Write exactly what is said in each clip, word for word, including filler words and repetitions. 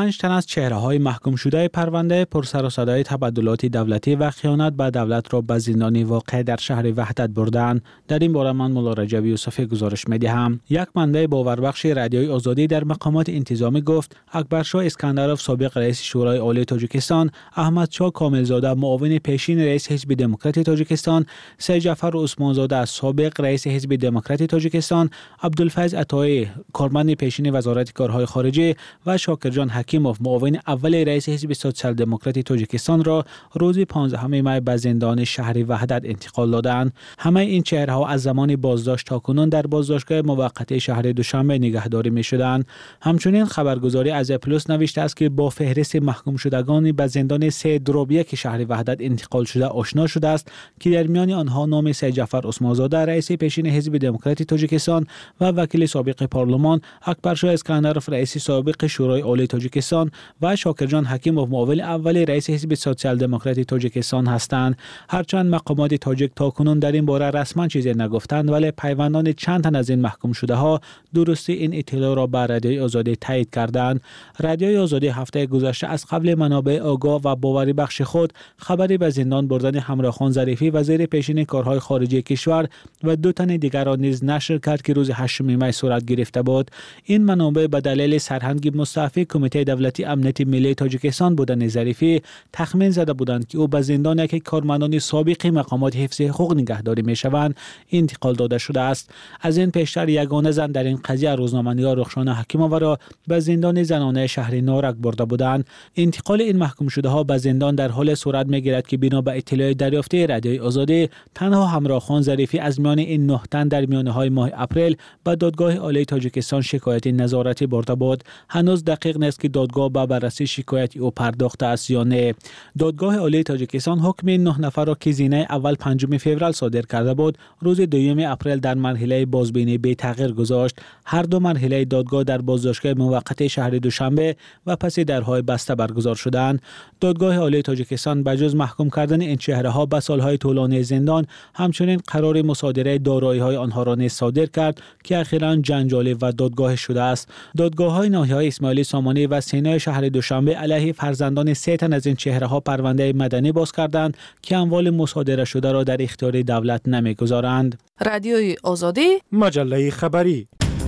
پنج تن از چهره‌های محکوم شده پرونده پر سر و صدای تبادلات دولتی و خیانت به دولت را به زندان واقع در شهر وحدت بردند. در این باره من مولا رجب یوسفی گزارش می‌دهم. یک منبع باوربخش رادیوی آزادی در مقامات انتظامی گفت اکبرشاه اسکندرов سابق رئیس شورای عالی تاجیکستان، احمدشاه کاملزاده معاون پیشین رئیس حزب دموکرات تاجیکستان، سید جعفر عثمانزاده سابق رئیس حزب دموکرات تاجیکستان، عبدالفیض عطایی کارمند پیشین وزارت کارهای خارجه و شاکرجان حکیموف معاون اول رئیس حزب سوسیال دموکرات تاجیکستان را روز پانزدهم می به زندان شهر وحدت انتقال دادند. همه این چهره‌ها از زمان بازداشت تا کنون در بازداشتگاه موقت شهر دوشنبه نگهداری می‌شدند. همچنین خبرگزاری از پلوس نوشته است که با فهرست محکوم شدگان به زندان سه دروبیه که شهر وحدت انتقال شده آشنا شده است که در میان آنها نام سید جعفر عثمانزاده رئیس پیشین حزب دموکرات تاجیکستان و وکیل سابق پارلمان، اکبرشاه اسکندرov رئیس سابق شورای عالی تاجیکستان و شاکرجان حکیموف معاون اول رئیس حزب سوسیال دموکرات تاجیکستان هستند. هرچند مقامات تاجیک تاکنون در این باره رسما چیزی نگفتند، ولی پیوندان چند تن از این محکوم شده ها درستی این اطلاع را به رادیوی آزادی تایید کردند. رادیوی آزادی هفته گذشته از قبل منابع آگاه و باوری بخش خود خبری به زندان بردن همراهخان ظریفی وزیر پیشین کارهای خارجه کشور و دو تن دیگر را نیز نشر کرد که روز هشتم می صورت گرفته بود. این منابع به دلیل سرهنگ مستعفی کمیته دولتی امنیت ملی تاجیکستان بودن ظریفی تخمین زده بودند که او به زندان که کارمندان سابق مقامات حفظ حقوق نگهداری میشوند انتقال داده شده است. از این پیشتر یگانه زن در این قضیه روزنامه‌نگار رخشانه حکیمووا را به زندان زنانه شهر نارک برده بودند. انتقال این محکوم شده ها به زندان در حال صورت میگیرد که بنا به اطلاع دریافته رادیوی آزادی تنها همراهخان ظریفی از میان این نه تن در میانه های ماه اپریل به دادگاه عالی تاجیکستان شکایت نظارتی برده بود. هنوز دقیق نیست که دادگاه به بررسی شکایت او پرداخته است یا نه. دادگاه عالی تاجیکستان حکم نه نفر را که زینه اول پنجم فوریه صادر کرده بود روز دوم اپریل در مرحله بازبینی بی تغییر گذاشت. هر دو مرحله دادگاه در بازداشتگاه موقت شهر دوشنبه و پس درهای بسته برگزار شدند. دادگاه عالی تاجیکستان بجز محکوم کردن این چهره‌ها به سالهای طولانی زندان، همچنین قرار مصادره دارایی‌های آنها را نیز صادر کرد که اخیراً جنجالی و دادگاه شده است. دادگاه‌های ناحیه‌های اسماعیلی سامانی و سینای شهر دوشنبه علیه فرزندان سه تن از این چهره‌ها پرونده مدنی باز کردند که اموال مصادره شده را در اختیار دولت نمی‌گذارند. رادیوی آزادی، مجله خبری.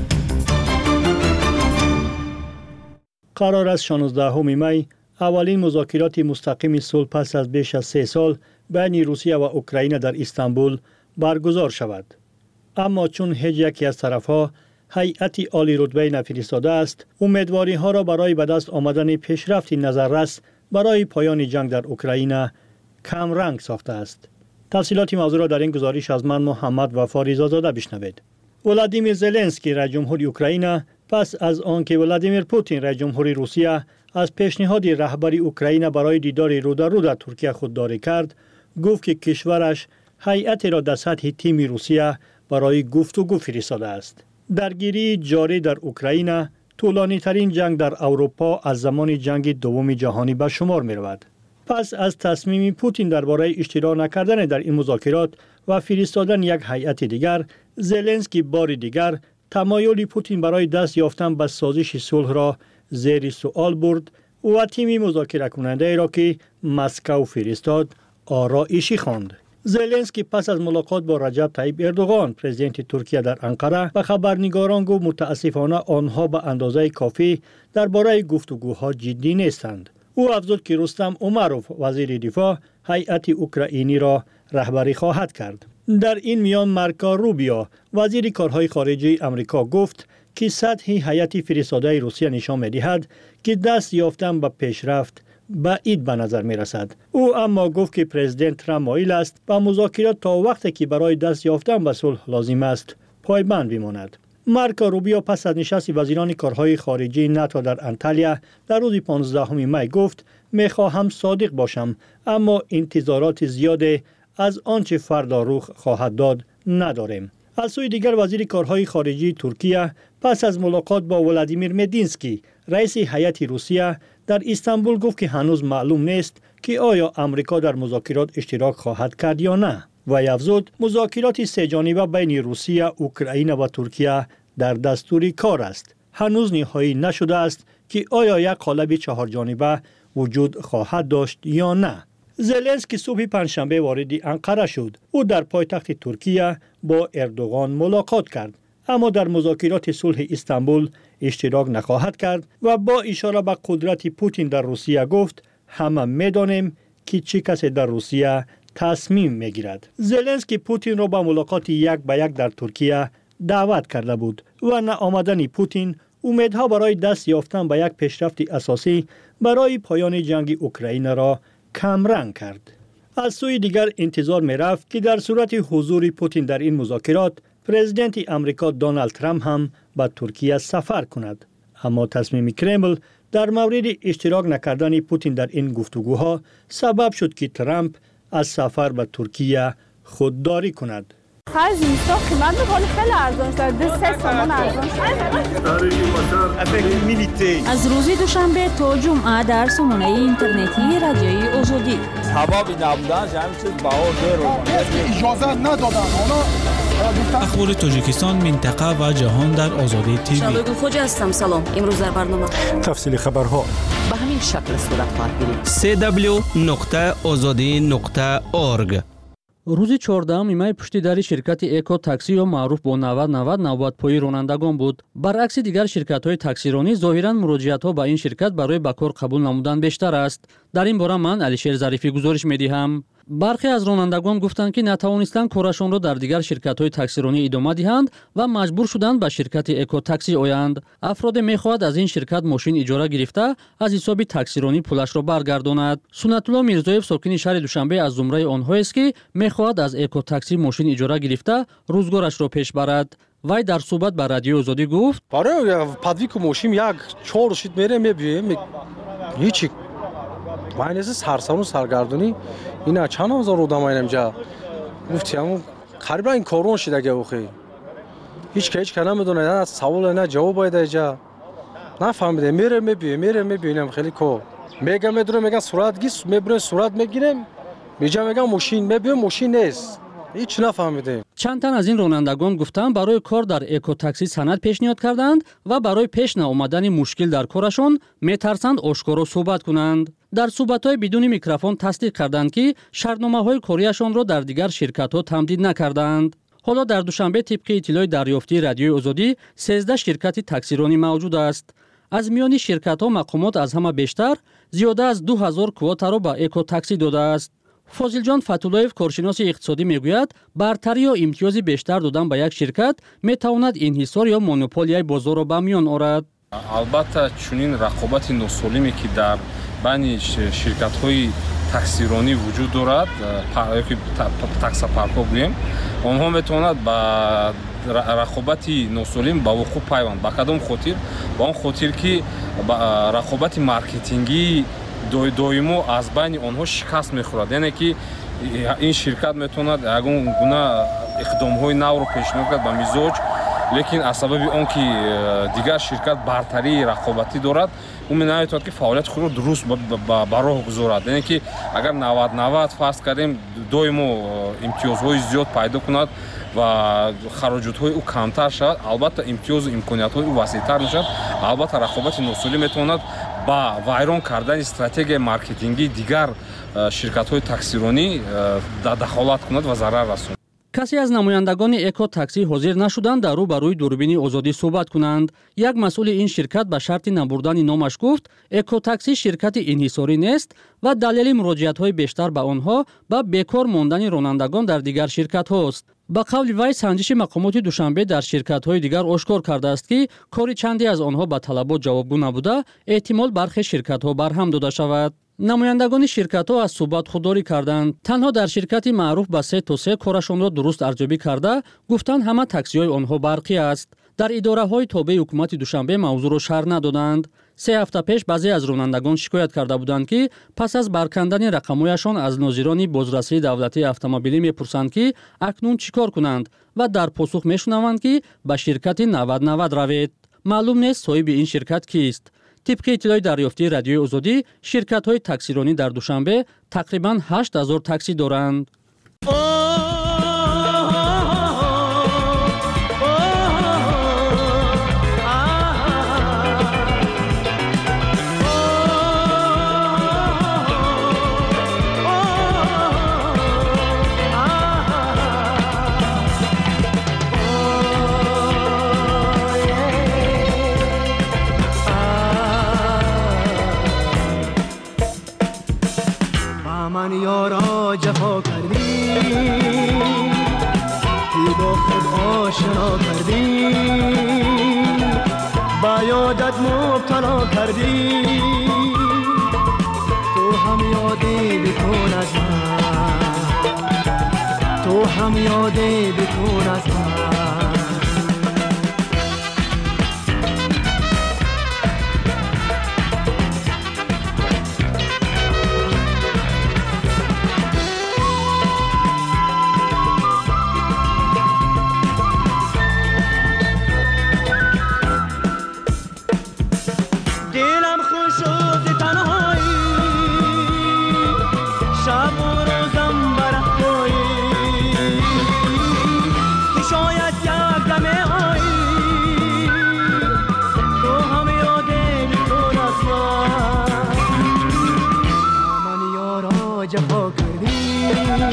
قرار است شانزدهم می اولین مذاکرات مستقیم صلح پس از بیش از سه سال بین روسیه و اوکراین در استانبول برگزار شود. اما چون هیچ یکی از طرفها هیئتی عالی رتبه نفرستاده است، امیدواری ها را برای به دست آمدن پیشرفتی نظررس برای پایان جنگ در اوکراین کم رنگ ساخته است. تفصیلات موضوع را در این گزارش از من محمد وفا رضازاده بشنوید. ولادیمیر زلنسکی رئیس جمهور اوکراین پس از آنکه ولادیمیر پوتین رئیس جمهور روسیه از پیشنهاد رهبری اوکراین برای دیدار رو در رو در ترکیه خودداری کرد، گفت که کشورش هیئتی را در سطح تیم روسیه برای گفتگو فرستاده است. درگیری جاری در اوکراین طولانی ترین جنگ در اروپا از زمان جنگ دوم جهانی به شمار می رود. پس از تصمیم پوتین درباره اشتراک نکردن در این مذاکرات و فرستادن یک هیئت دیگر، زلنسکی بار دیگر تمایل پوتین برای دست یافتن به سازش صلح را زیر سوال برد و تیم مذاکره کننده را که مسکو فرستاد آرایشی خواند. زلنسکی پس از ملاقات با رجب طیب اردوغان پرزیدنت ترکیه در انقره به خبرنگاران گفت متاسفانه آنها به اندازه کافی درباره گفتگوها جدی نیستند. او افزود که رستم امروف وزیر دفاع هیئت اوکراینی را رهبری خواهد کرد. در این میان مارکو روبیو وزیر کارهای خارجه آمریکا گفت که سطح هیئت فرستاده روسیه نشان می‌دهد که دست یافتن به پیشرفت بعید به نظر می رسد. او اما گفت که پرزیدنت ترامپ مایل است با مذاکرات تا وقتی که برای دست یافتن به صلح لازم است پایبند بماند. مارکو روبیو پس از نشست وزیران کارهای خارجه ناتو در انتالیا در روز پانزدهم می گفت می خواهم صادق باشم، اما انتظارات زیاد از آنچه فردا رخ خواهد داد نداریم. از سوی دیگر وزیر کارهای خارجه ترکیه پس از ملاقات با ولادیمیر مدینسکی رئیس هیئت روسیه در استانبول گفت که هنوز معلوم نیست که آیا آمریکا در مذاکرات اشتراک خواهد کرد یا نه. و افزود مذاکرات سه جانبه بین روسیه، اوکراین و ترکیه در دستور کار است. هنوز نهایی نشده است که آیا یک قالب چهار جانبه وجود خواهد داشت یا نه. زلنسکی صبح پنجشنبه وارد انقره شد. او در پایتخت ترکیه با اردوغان ملاقات کرد، اما در مذاکرات صلح استانبول اشتراک نخواهد کرد و با اشاره به قدرت پوتین در روسیه گفت همه می‌دانیم که چه کسی در روسیه تصمیم می‌گیرد. زلنسکی پوتین را به ملاقات یک به یک در ترکیه دعوت کرده بود و نآمدن پوتین امیدها برای دست یافتن به یک پیشرفت اساسی برای پایان جنگ اوکراین را کمرنگ کرد. از سوی دیگر انتظار می رفت که در صورت حضور پوتین در این مذاکرات پرزیدنت امریکا دونالد ترامپ هم به ترکیه سفر کند، اما تصمیم کرمل در مورد اشتراک نکردن پوتین در این گفتگوها سبب شد که ترامپ از سفر به ترکیه خودداری کند. خرج اینستا قیمت می‌کنه خیلی ارزان شده، دو سه تومان ارزان شده. از روز دوشنبه تا جمعه در سامانه اینترنتی رادیوی آزادی. هوا بی نبودن همین چیز بهار دیر اجازه ندادن اونا. اخبار تاجیکستان، منطقه و جهان در آزادی تیوی. شالوی خوج هستم. سلام. امروز در برنامه تفصیل خبرها به همین شکل صورت خواهد گرفت. دبلیو دبلیو دبلیو نقطه آزادی نقطه اورگ. روز چهاردهم مای پشت در شرکت اکو تاکسی یا معروف با نود نود نوبت‌پایی رانندگان بود. برعکس دیگر شرکت‌های تاکسیرانی ظاهراً مراجعت‌ها به این شرکت برای به کار قبول نمودن بیشتر است. در این باره من علیشیر ظریفی گزارش می‌دهم. برخی از رانندگان گفتند که نتوانستند کارشان را در دیگر شرکت‌های تاکسیرانی ادامه دهند و مجبور شدند به شرکت اکو تاکسی آیند. افراد می‌خواهند از این شرکت ماشین اجاره گرفته از حساب تاکسیرانی پولش را برگرداند. سنت الله میرزایف ساکن شهر دوشنبه از زمره آنها است که می‌خواهد از اکو تاکسی ماشین اجاره گرفته روزگارش را پیش برد. وای در صحبت با رادیو آزادی گفت: برای پادویک ماشین یک چهار شیت میره میبیم هیچ وای نیست سرسانو سرگردونی اینا چند هزار آدم اینجا گفتم قریبا این کارون شده که اوخی هیچ که هیچ کنه میدونه نه سوال نه جواب باید اینجا نفهمیده میره میبینم میره میبینم خیلی کو میگم میدونم میگم صورت گیس میبرن صورت میگیرم میگم میگم ماشین میبینم ماشین نیست هیچ نفهمیده. چند تن از این رانندگان گفتند برای کار در اکو تاکسی سند پیشنهاد کردند و برای پیش نیامدن مشکل در کارشان میترسند آشکارا صحبت کنند. در صحبت‌های بدون میکروفون تصدیق کردند که شرطنامه‌های کاریشان را در دیگر شرکت‌ها تمدید نکردند. حالا در دوشنبه طبق اطلاع دریافتی رادیوی آزادی سیزده شرکت تاکسیرانی موجود است. از میان شرکت‌ها مقامات از همه بیشتر زیاده از دو هزار کواتا را به اکو تاکسی داده است. فاضل جان فتولایف کارشناس اقتصادی میگوید برتری یا امتیاز بیشتر دادن به یک شرکت میتواند انحصار یا مونوپولی بازار را به میان آورد. البته چنین رقابت ناسالمی که در بین شرکت‌های تاکسیرانی وجود دارد، یکی تاکسی پارک‌ها گوییم، آنها میتواند با رقابت ناسالم با وقوع پیوند با کدام خاطر؟ با آن خاطر که رقابت مارکتینگی دویمو از بین آنها شکست میخورد، یعنی که این شرکت میتواند یگان گونه اقدام‌های نو رو پیشنهاد کرد به مزاج، لیکن از سبب آن که دیگر شرکت برتری رقابتی دارد اون نمیتواند که فعالیت خود رو درست به راه گذارد، یعنی که اگر نود نود فرض کردیم دویمو امتیازهای زیاد پیدا کند و خراجات‌های او کمتر شود، البته امتیاز و امکانیت‌های او وسیع‌تر میشود. البته رقابت ناسالم میتواند با ویران کردن استراتژی مارکتینگی دیگر شرکت‌های تاکسیرانی دخالت کند و ضرر رساند. کسی از نمایندگان اکو تاکسی حاضر نشدند در رو برای دوربین آزادی صحبت کنند. یک مسئول این شرکت به شرط نبردن نامش گفت اکو تاکسی شرکت انحصاری نیست و دلیل مراجعت‌های بیشتر به آنها با بیکار ماندن رانندگان در دیگر شرکت هاست. با قول وی سنجش مقامات دوشنبه در شرکت‌های دیگر آشکار کرده است که کاری چندی از آنها به طلبات جوابگو نبوده، احتمال برخی شرکت‌ها برهم داده شود. نمایندگان شرکت‌ها از صحبت خودداری کردند. تنها در شرکتی معروف به سه تا سه کارشان را درست ارزیابی کرده، گفتند همه تاکسی‌های آنها برقی است. در اداره‌های تابع حکومت دوشنبه موضوع را شرح ندادند. سه هفته پیش بعضی از رانندگان شکایت کرده بودند که پس از برکندن رقم‌هایشان از ناظران بازرسی دولتی اتومبیلی می‌پرسند که اکنون چیکار کنند و در پاسخ می‌شنوند که به شرکت نود نود روید. معلوم نیست صاحب این شرکت کیست. طبق اطلاع دریافتی رادیوی آزادی شرکت‌های تاکسیرانی در دوشنبه تقریباً هشت هزار تاکسی دارند. یارا جفا کردی کی با خود آشنا کردی با یادت مبتلا کردی تو هم یادی بکن از من تو هم یادی بکن از من جفا کردی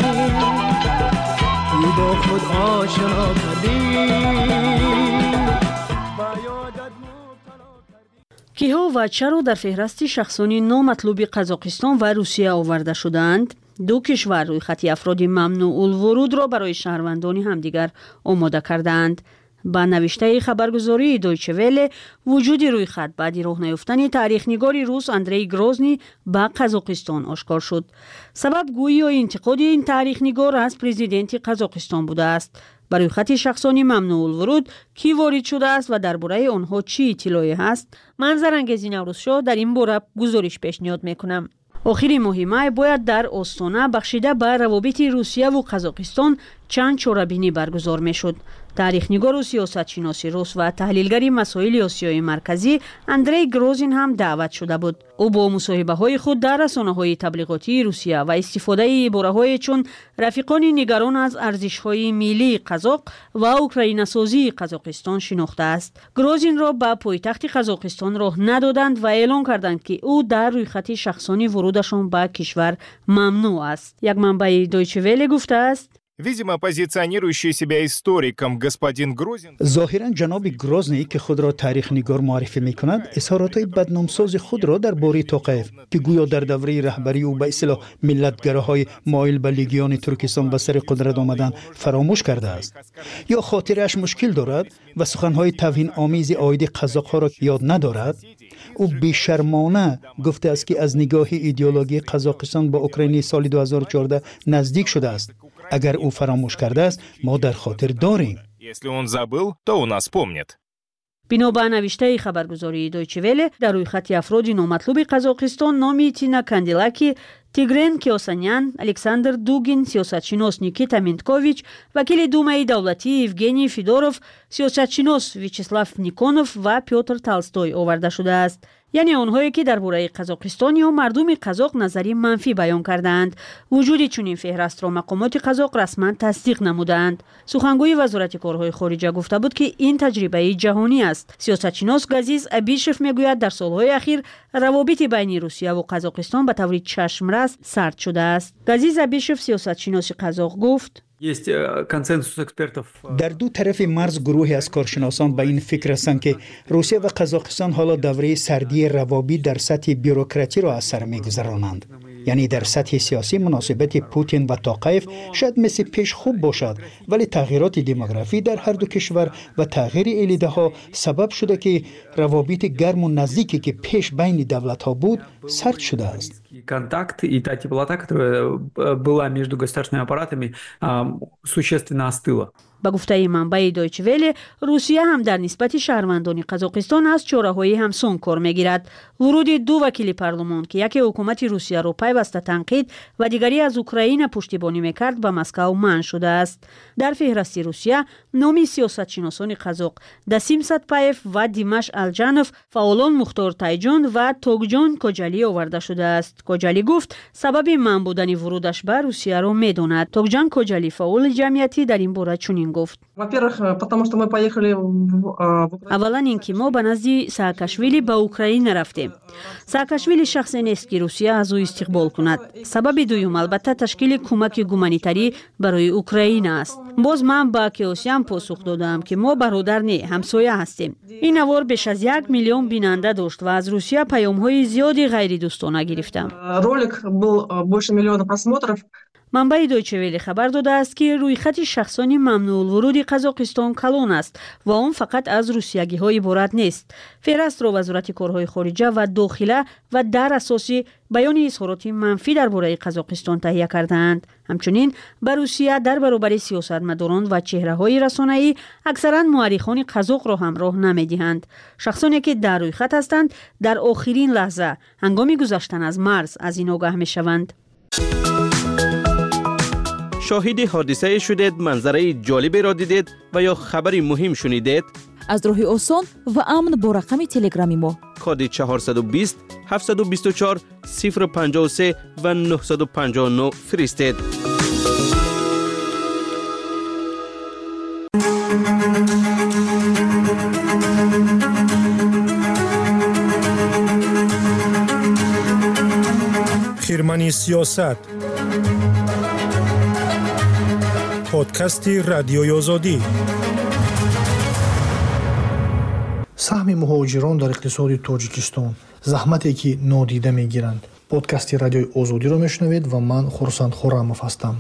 کی با خود آشنا کردی کیها و چرا در فهرست شخصانی نامطلوب قزاقستان و روسیه آورده شدند؟ دو کشور روی خط افراد ممنوع الورود را برای شهروندان همدیگر آماده کردند. با نوشته خبرگزاری دویچه وله وجود روی خط بعد راه نیافتن تاریخ‌نگار روس اندری گروزنی به قزاقستان آشکار شد. سبب گویی و انتقاد این تاریخ‌نگار از پرزیدنت قزاقستان بوده است. برای خط شخصانی ممنوع الورود کی وارد شده است و درباره آنها چی اطلاعی هست؟ من زرنگزی نوروزشاه در این باره گزارش پیشنهاد میکنم. آخر ماه می باید در آستانه بخشیده به روابط روسیه و قزاقستان چند چاره‌بینی برگزار میشد. تاریخ‌نگار و سیاستشناس روس و تحلیلگر مسائل آسیای مرکزی اندری گروزین هم دعوت شده بود. او با مصاحبه‌های خود در رسانه‌های تبلیغاتی روسیه و استفاده عباره‌های چون رفیقان نگران از ارزش‌های ملی قزاق و اوکراین سازی قزاقستان شناخته است. گروزین را به پایتخت قزاقستان راه ندادند و اعلام کردند که او در روی خط شخصانی ورودشان به کشور ممنوع است. یک منبع دویچه وله گفته است Видимо, позиционирующий себя историком господин Грозин ظاهرا جناب گروزنی که خود را تاریخ نگار معرفی می کند اظهارات بدنامساز خود را در باره توقیف که گویا در دوره رهبری او به اصطلاح ملتگراهای مایل به لیگیان ترکستان به سر قدرت آمدن فراموش کرده است یا خاطرش مشکل دارد و سخنهای توهین آمیز عاید قزاق‌ها را یاد ندارد. او بی‌شرمانه گفته است که از نگاه ایدئولوژی قزاقستان با اوکراین سال دو هزار و چهارده نزدیک شده است. اگر او فراموش کرده است ما در خاطر داریم. Если он забыл, то у нас помнит. بنابر نوشته خبرگزاری دویچه وله در روی خط افراد نامطلوب قزاقستان نامی تینا کاندیلاکی، تیگرن کیوسانیان، الکساندر دوگین، سیاستشناس نیکیتا مینتکوویچ، وکیل دومای دولتی евгений فیدوروف، سیاستشناس ویچسلاف نیکونوف و پیوتر تالستوی آورده شده است. یعنی آنهایی که درباره قزاقستان یا مردم قزاق نظری منفی بیان کردند. وجود چنین فهرست را مقامات قزاق رسما تصدیق نمودند. سخنگوی وزارت کارهای خارجه گفته بود که این تجربه جهانی است. سیاستشناس گازیز ابیشف میگوید در سالهای اخیر روابط بین روسیه و قزاقستان به طور چشمرس سرد شده است. گازیز ابیشف سیاستشناس قزاق گفت در دو طرف مرز گروهی از کارشناسان به این فکر هستند که روسیه و قزاقستان حالا دوره سردی روابط در سطح بیروکراتی را از سر می‌گذرانند. یعنی در سطح سیاسی مناسبت پوتین و توقیف شاید مثل پیش خوب باشد، ولی تغییرات دموگرافی در هر دو کشور و تغییر ایده ها سبب شده که روابط گرم و نزدیکی که پیش بین دولت ها بود سرد شده است. Контакт и та теплота, которая была между государственными аппаратами, существенно остыла. با گفته منبع دویچه وله روسیه هم در نسبت شهروندان قزاقستان از چاره‌های همسان کار می‌گیرد. ورود دو وکیل پارلمان که یکی حکومت روسیه را پیوسته تنقید و دیگری از اوکراین پشتیبانی می‌کرد به مسکو منع شده است. در فهرست روسیه نام سیاستشناسان قزاق دسیم ساتپایف و دیماش الجانوف، فعالان مختار تایجان و توگجان کوجالی آورده شده است. کوجالی گفت سبب منع بودن ورودش به روسیه را می‌داند. توگجان کوجالی فعال جمعیتی در این باره چنین чунин гуфт: аввалан ин ки мо ба назди Саакашвили ба Украина рафтем. Саакашвили шахсе нест ки Русия аз ӯ истиқбол кунад. Сабаби дуюм албатта ташкили кӯмаки гуманитарӣ барои Украина аст. боз ман ба Кеосян посух додам ки мо бародар не, ҳамсоя ҳастем. ин навор беш аз як миллион бинанда дошт ва аз Русия паёмҳои зиёди ғайридӯстона гирифтам. Ролик был больше миллиона просмотров. манбаи Deutsche Welle хабар додааст ки рӯйхати шахсони мамнуъулвуруди Қазоқистон калон аст ва он фақат аз русиягиҳо иборат нест. Феҳрастро вазорати корҳои хориҷа ва дохила ва дар асоси баёни изҳороти манфӣ дар бораи Қазоқистон таҳия кардаанд. ҳамчунин ба Русия дар баробари сиёсатмадорон ва чеҳраҳои расонаӣ аксаран муаррихони қазоқро ҳамроҳ намедиҳанд. шахсоне ки дар рӯйхат ҳастанд дар охирин лаҳза ҳангоми гузаштан аз марз аз ин огаҳ мешаванд. شاهد حادثه شدید، منظره جالبی را دیدید و یا خبری مهم شنیدید؟ از راه آسان و امن با رقم تلگرامی ما کد چهارصد و بیست هفتصد و بیست و چهار صفر پنجاه و سه و نهصد و پنجاه و نه فرستید. خیرمنی سیاست، پادکستی رادیوی آزادی. سهم مهاجران در اقتصاد تاجیکستان، زحمتی که نادیده میگیرند. پادکستی رادیوی آزادی را میشنوید و من خورسند خورموف هستم.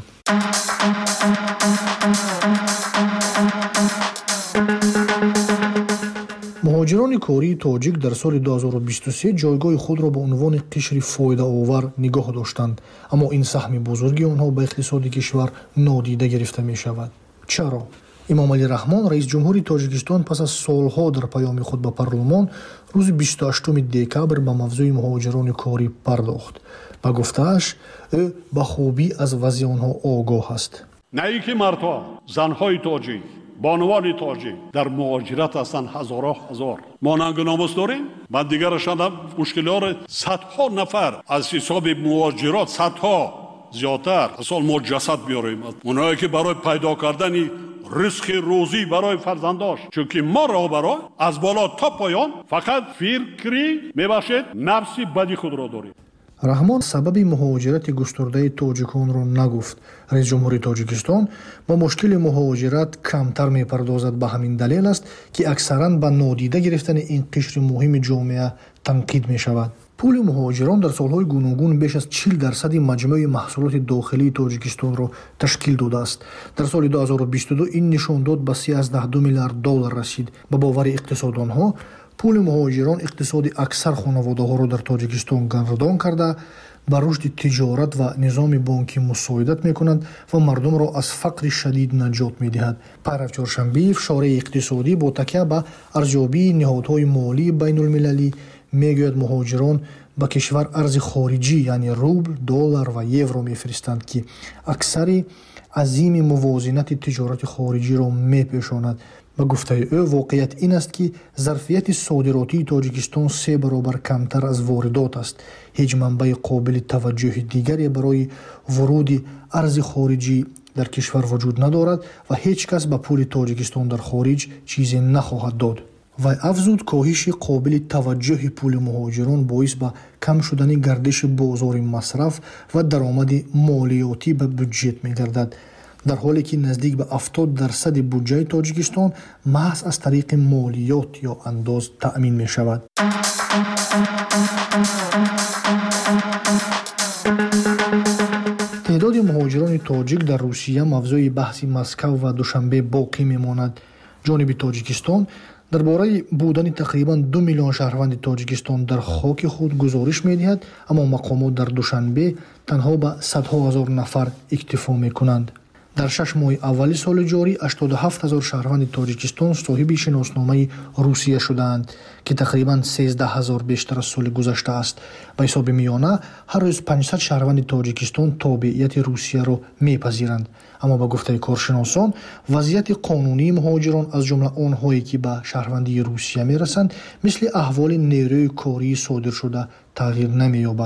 مهاجران کاری تاجیک در سال دو هزار و بیست و سه جایگاه خود را به عنوان قشر فایده آور نگاه داشتند، اما این سهم بزرگی آنها به اقتصاد کشور نادیده گرفته می شود. چرا؟ امام علی رحمان رئیس جمهوری تاجیکستان پس از سالها در پیام خود به پارلمان روز بیست و هشتم دکبر به موضوع مهاجران کاری پرداخت. با گفته‌اش او به خوبی از وضع آنها آگاه است. نه اینکه مردها، زنهای تاجیک، بانوان تاجیک در مهاجرت هستند هزارها هزار. ما ننگ ناموس داریم. من دیگر شدم مشکلات صدها نفر از حساب مهاجرات صدها زیادتر اصلا ما جسد بیاریم. اونایی که برای پیدا کردن رزق روزی برای فرزنداش، چون که ما را برای از بالا تا پایان فقط فکری میباشد نفسی بدی خود را داریم. رحمان سبب مهاجرت گسترده تاجیکان را نگفت. رئیس جمهوری تاجیکستان با مشکل مهاجرت کمتر میپردازد. به همین دلیل است که اکثرا به نادیده گرفتن این قشر مهم جامعه تنقید می شود. پول مهاجران در سالهای گوناگون بیش از چهل درصد مجموع محصولات داخلی تاجیکستان را تشکیل داده است. در سال دو هزار و بیست و دو این نشان داد به سیزده میلیارد دلار رسید. به باور اقتصاددانها پول مهاجران اقتصاد اکثر خانواده‌ها را در تاجیکستان گردان کرده، به رشد تجارت و نظام بانکی مساعدت می‌کند و مردم را از فقر شدید نجات می‌دهد. پیرو چهارشنبه فشار اقتصادی با تکیه به ارزیابی نهادهای مالی بین‌المللی میگوید مهاجران به کشور ارز خارجی یعنی روبل، دلار و یورو می‌فرستند که اکثر عظیم موازنت تجارت خارجی را می‌پوشاند. به گفته او واقعیت این است که ظرفیت صادراتی تاجیکستان سه برابر کمتر از واردات است. هیچ منبع قابل توجه دیگری برای ورود ارز خارجی در کشور وجود ندارد و هیچ کس به پول تاجیکستان در خارج چیزی نخواهد داد. و افزود کاهش قابل توجه پول مهاجران باعث به کم شدن گردش بازار مصرف و درآمد مالیاتی به بودجه می‌گردد، در حالی که نزدیک به هفتاد درصد بودجه تاجیکستان محض از طریق مالیات یا انداز تأمین می شود. تعداد مهاجران تاجیک در روسیه موضوع بحث مسکو و دوشنبه باقی می ماند. جانب تاجیکستان درباره بودن تقریبا دو میلیون شهروند تاجیکستان در خاک خود گزارش می دهد، اما مقامات در دوشنبه تنها به صدها هزار نفر اکتفا می کنند. در شش ماه اولی سال جاری هشتاد و هفت هزار شهروند تاجیکستان صاحب شناسنامه روسیه شدند که تقریبا سیزده هزار بیشتر از سال گذشته است. به حساب میانه هر روز پانصد شهروند تاجیکستان تابعیت روسیه را میپذیرند. اما به گفته کارشناسان وضعیت قانونی مهاجران از جمله آنهایی که به شهروندی روسیه میرسند مثل احوال نیروی کاری صادر شده تغییر نمییابد.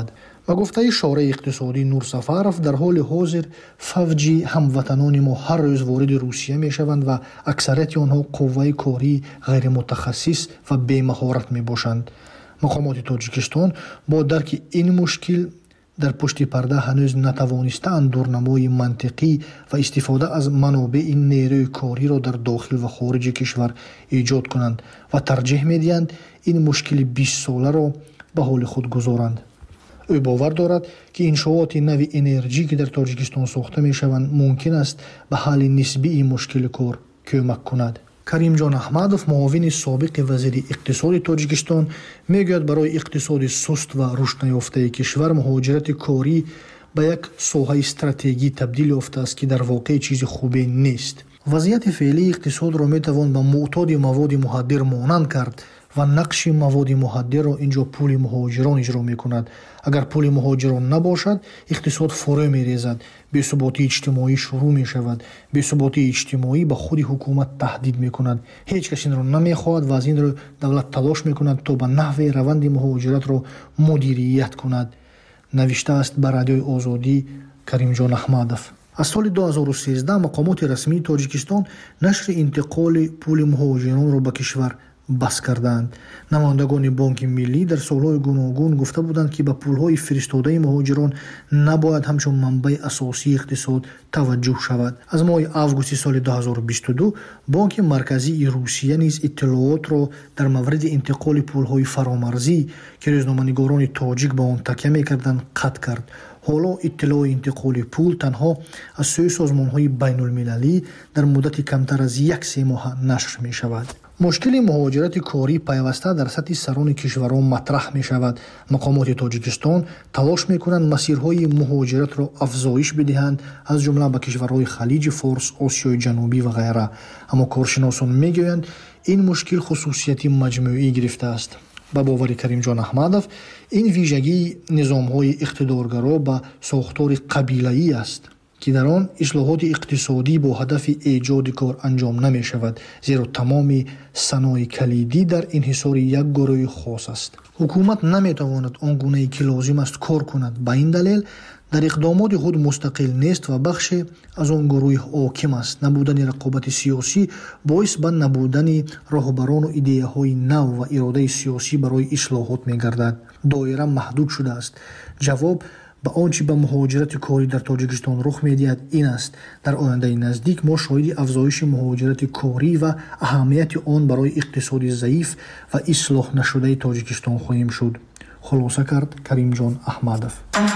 با گفته شورای اقتصادی نور سفارов در حال حاضر فوجی هموطنان ما هر روز وارد روسیه می شوند و اکثریت آنها قوه کاری غیر متخصص و بی مهارت می باشند. مقامات تاجیکستان با درک این مشکل در پشت پرده هنوز نتوانستند دورنمای منطقی و استفاده از منابع این نیروی کاری را در داخل و خارج کشور ایجاد کنند و ترجیح می دهند این مشکل بیست ساله را به حال خود گذارند. او باور دارد که انشاءات نوی انرژی که در تاجیکستان ساخته می شوند ممکن است به حل نسبی این مشکل کار کمک کند. کریم جان احمدов معاون سابق وزیر اقتصاد تاجیکستان میگوید برای اقتصاد سست و رشد نیافته کشور مهاجرت کاری به یک ساحه استراتژی تبدیل یافته است که در واقع چیز خوبی نیست. وضعیت فعلی اقتصاد را میتوان به معتاد مواد مخدر مانند کرد و نقش مواد مخدر را اینجا پول مهاجران اجرا میکند. اگر پول مهاجران نباشد اقتصاد فرو میریزد، بی‌ثباتی اجتماعی شروع می شود. بی‌ثباتی اجتماعی به خود حکومت تهدید می کند. هیچ کس این را نمی خواهد و از این رو دولت تلاش می کند تا به نحو روند مهاجرت را مدیریت کند. نوشته است بر رادیوی آزادی کریم جان احمدов. از سال دو هزار و سیزده مقامات رسمی تاجیکستان نشر انتقال پول مهاجران را به کشور بس کردند. نمایندگان بانک ملی در سالهای گوناگون گفته بودند که به پولهای فرستاده مهاجران نباید همچون منبع اساسی اقتصاد توجه شود. از ماه آگوست سال دو هزار و بیست و دو بانک مرکزی روسیه نیز اطلاعات را در مورد انتقال پولهای فرامرزی که روزنامه‌نگاران تاجیک به آن تکیه می‌کردند قطع کرد. حالا اطلاع انتقال پول تنها از سوی سازمان‌های بین‌المللی در مدت کمتر از یک سه ماه نشر می‌شود. مشکل مهاجرت کاری پیوسته در سطح سران کشورها مطرح می شود. مقامات تاجیکستان تلاش می کنند مسیرهای مهاجرت را افزایش بدهند، از جمله به کشورهای خلیج فارس، آسیای جنوبی و غیره. اما کارشناسان می گویند این مشکل خصوصیت مجموعی گرفته است. با باور کریم جان احمدов این ویژگی نظام‌های اقتدارگرا به ساختار قبیله‌ای است که در آن اصلاحات اقتصادی با هدف ایجاد کار انجام نمی شود، زیرا تمام صنایع کلیدی در انحصار یک گروه خاص است. حکومت نمی تواند آن گونه‌ای که لازم است کار کند. به این دلیل در اقدامات خود مستقل نیست و بخش از آن گروه حاکم است. نبودن رقابت سیاسی باعث به نبودن راهبران و ایده‌های نو و اراده سیاسی برای اصلاحات می گردد. دایره محدود شده است. جواب با آنچه به مهاجرت کاری در تاجیکستان رخ می‌دهد این است: در آینده نزدیک ما شاهد افزایش مهاجرت کاری و اهمیت آن برای اقتصاد ضعیف و اصلاح نشده تاجیکستان خواهیم شد. خلاصه کرد کریم جان احمدов.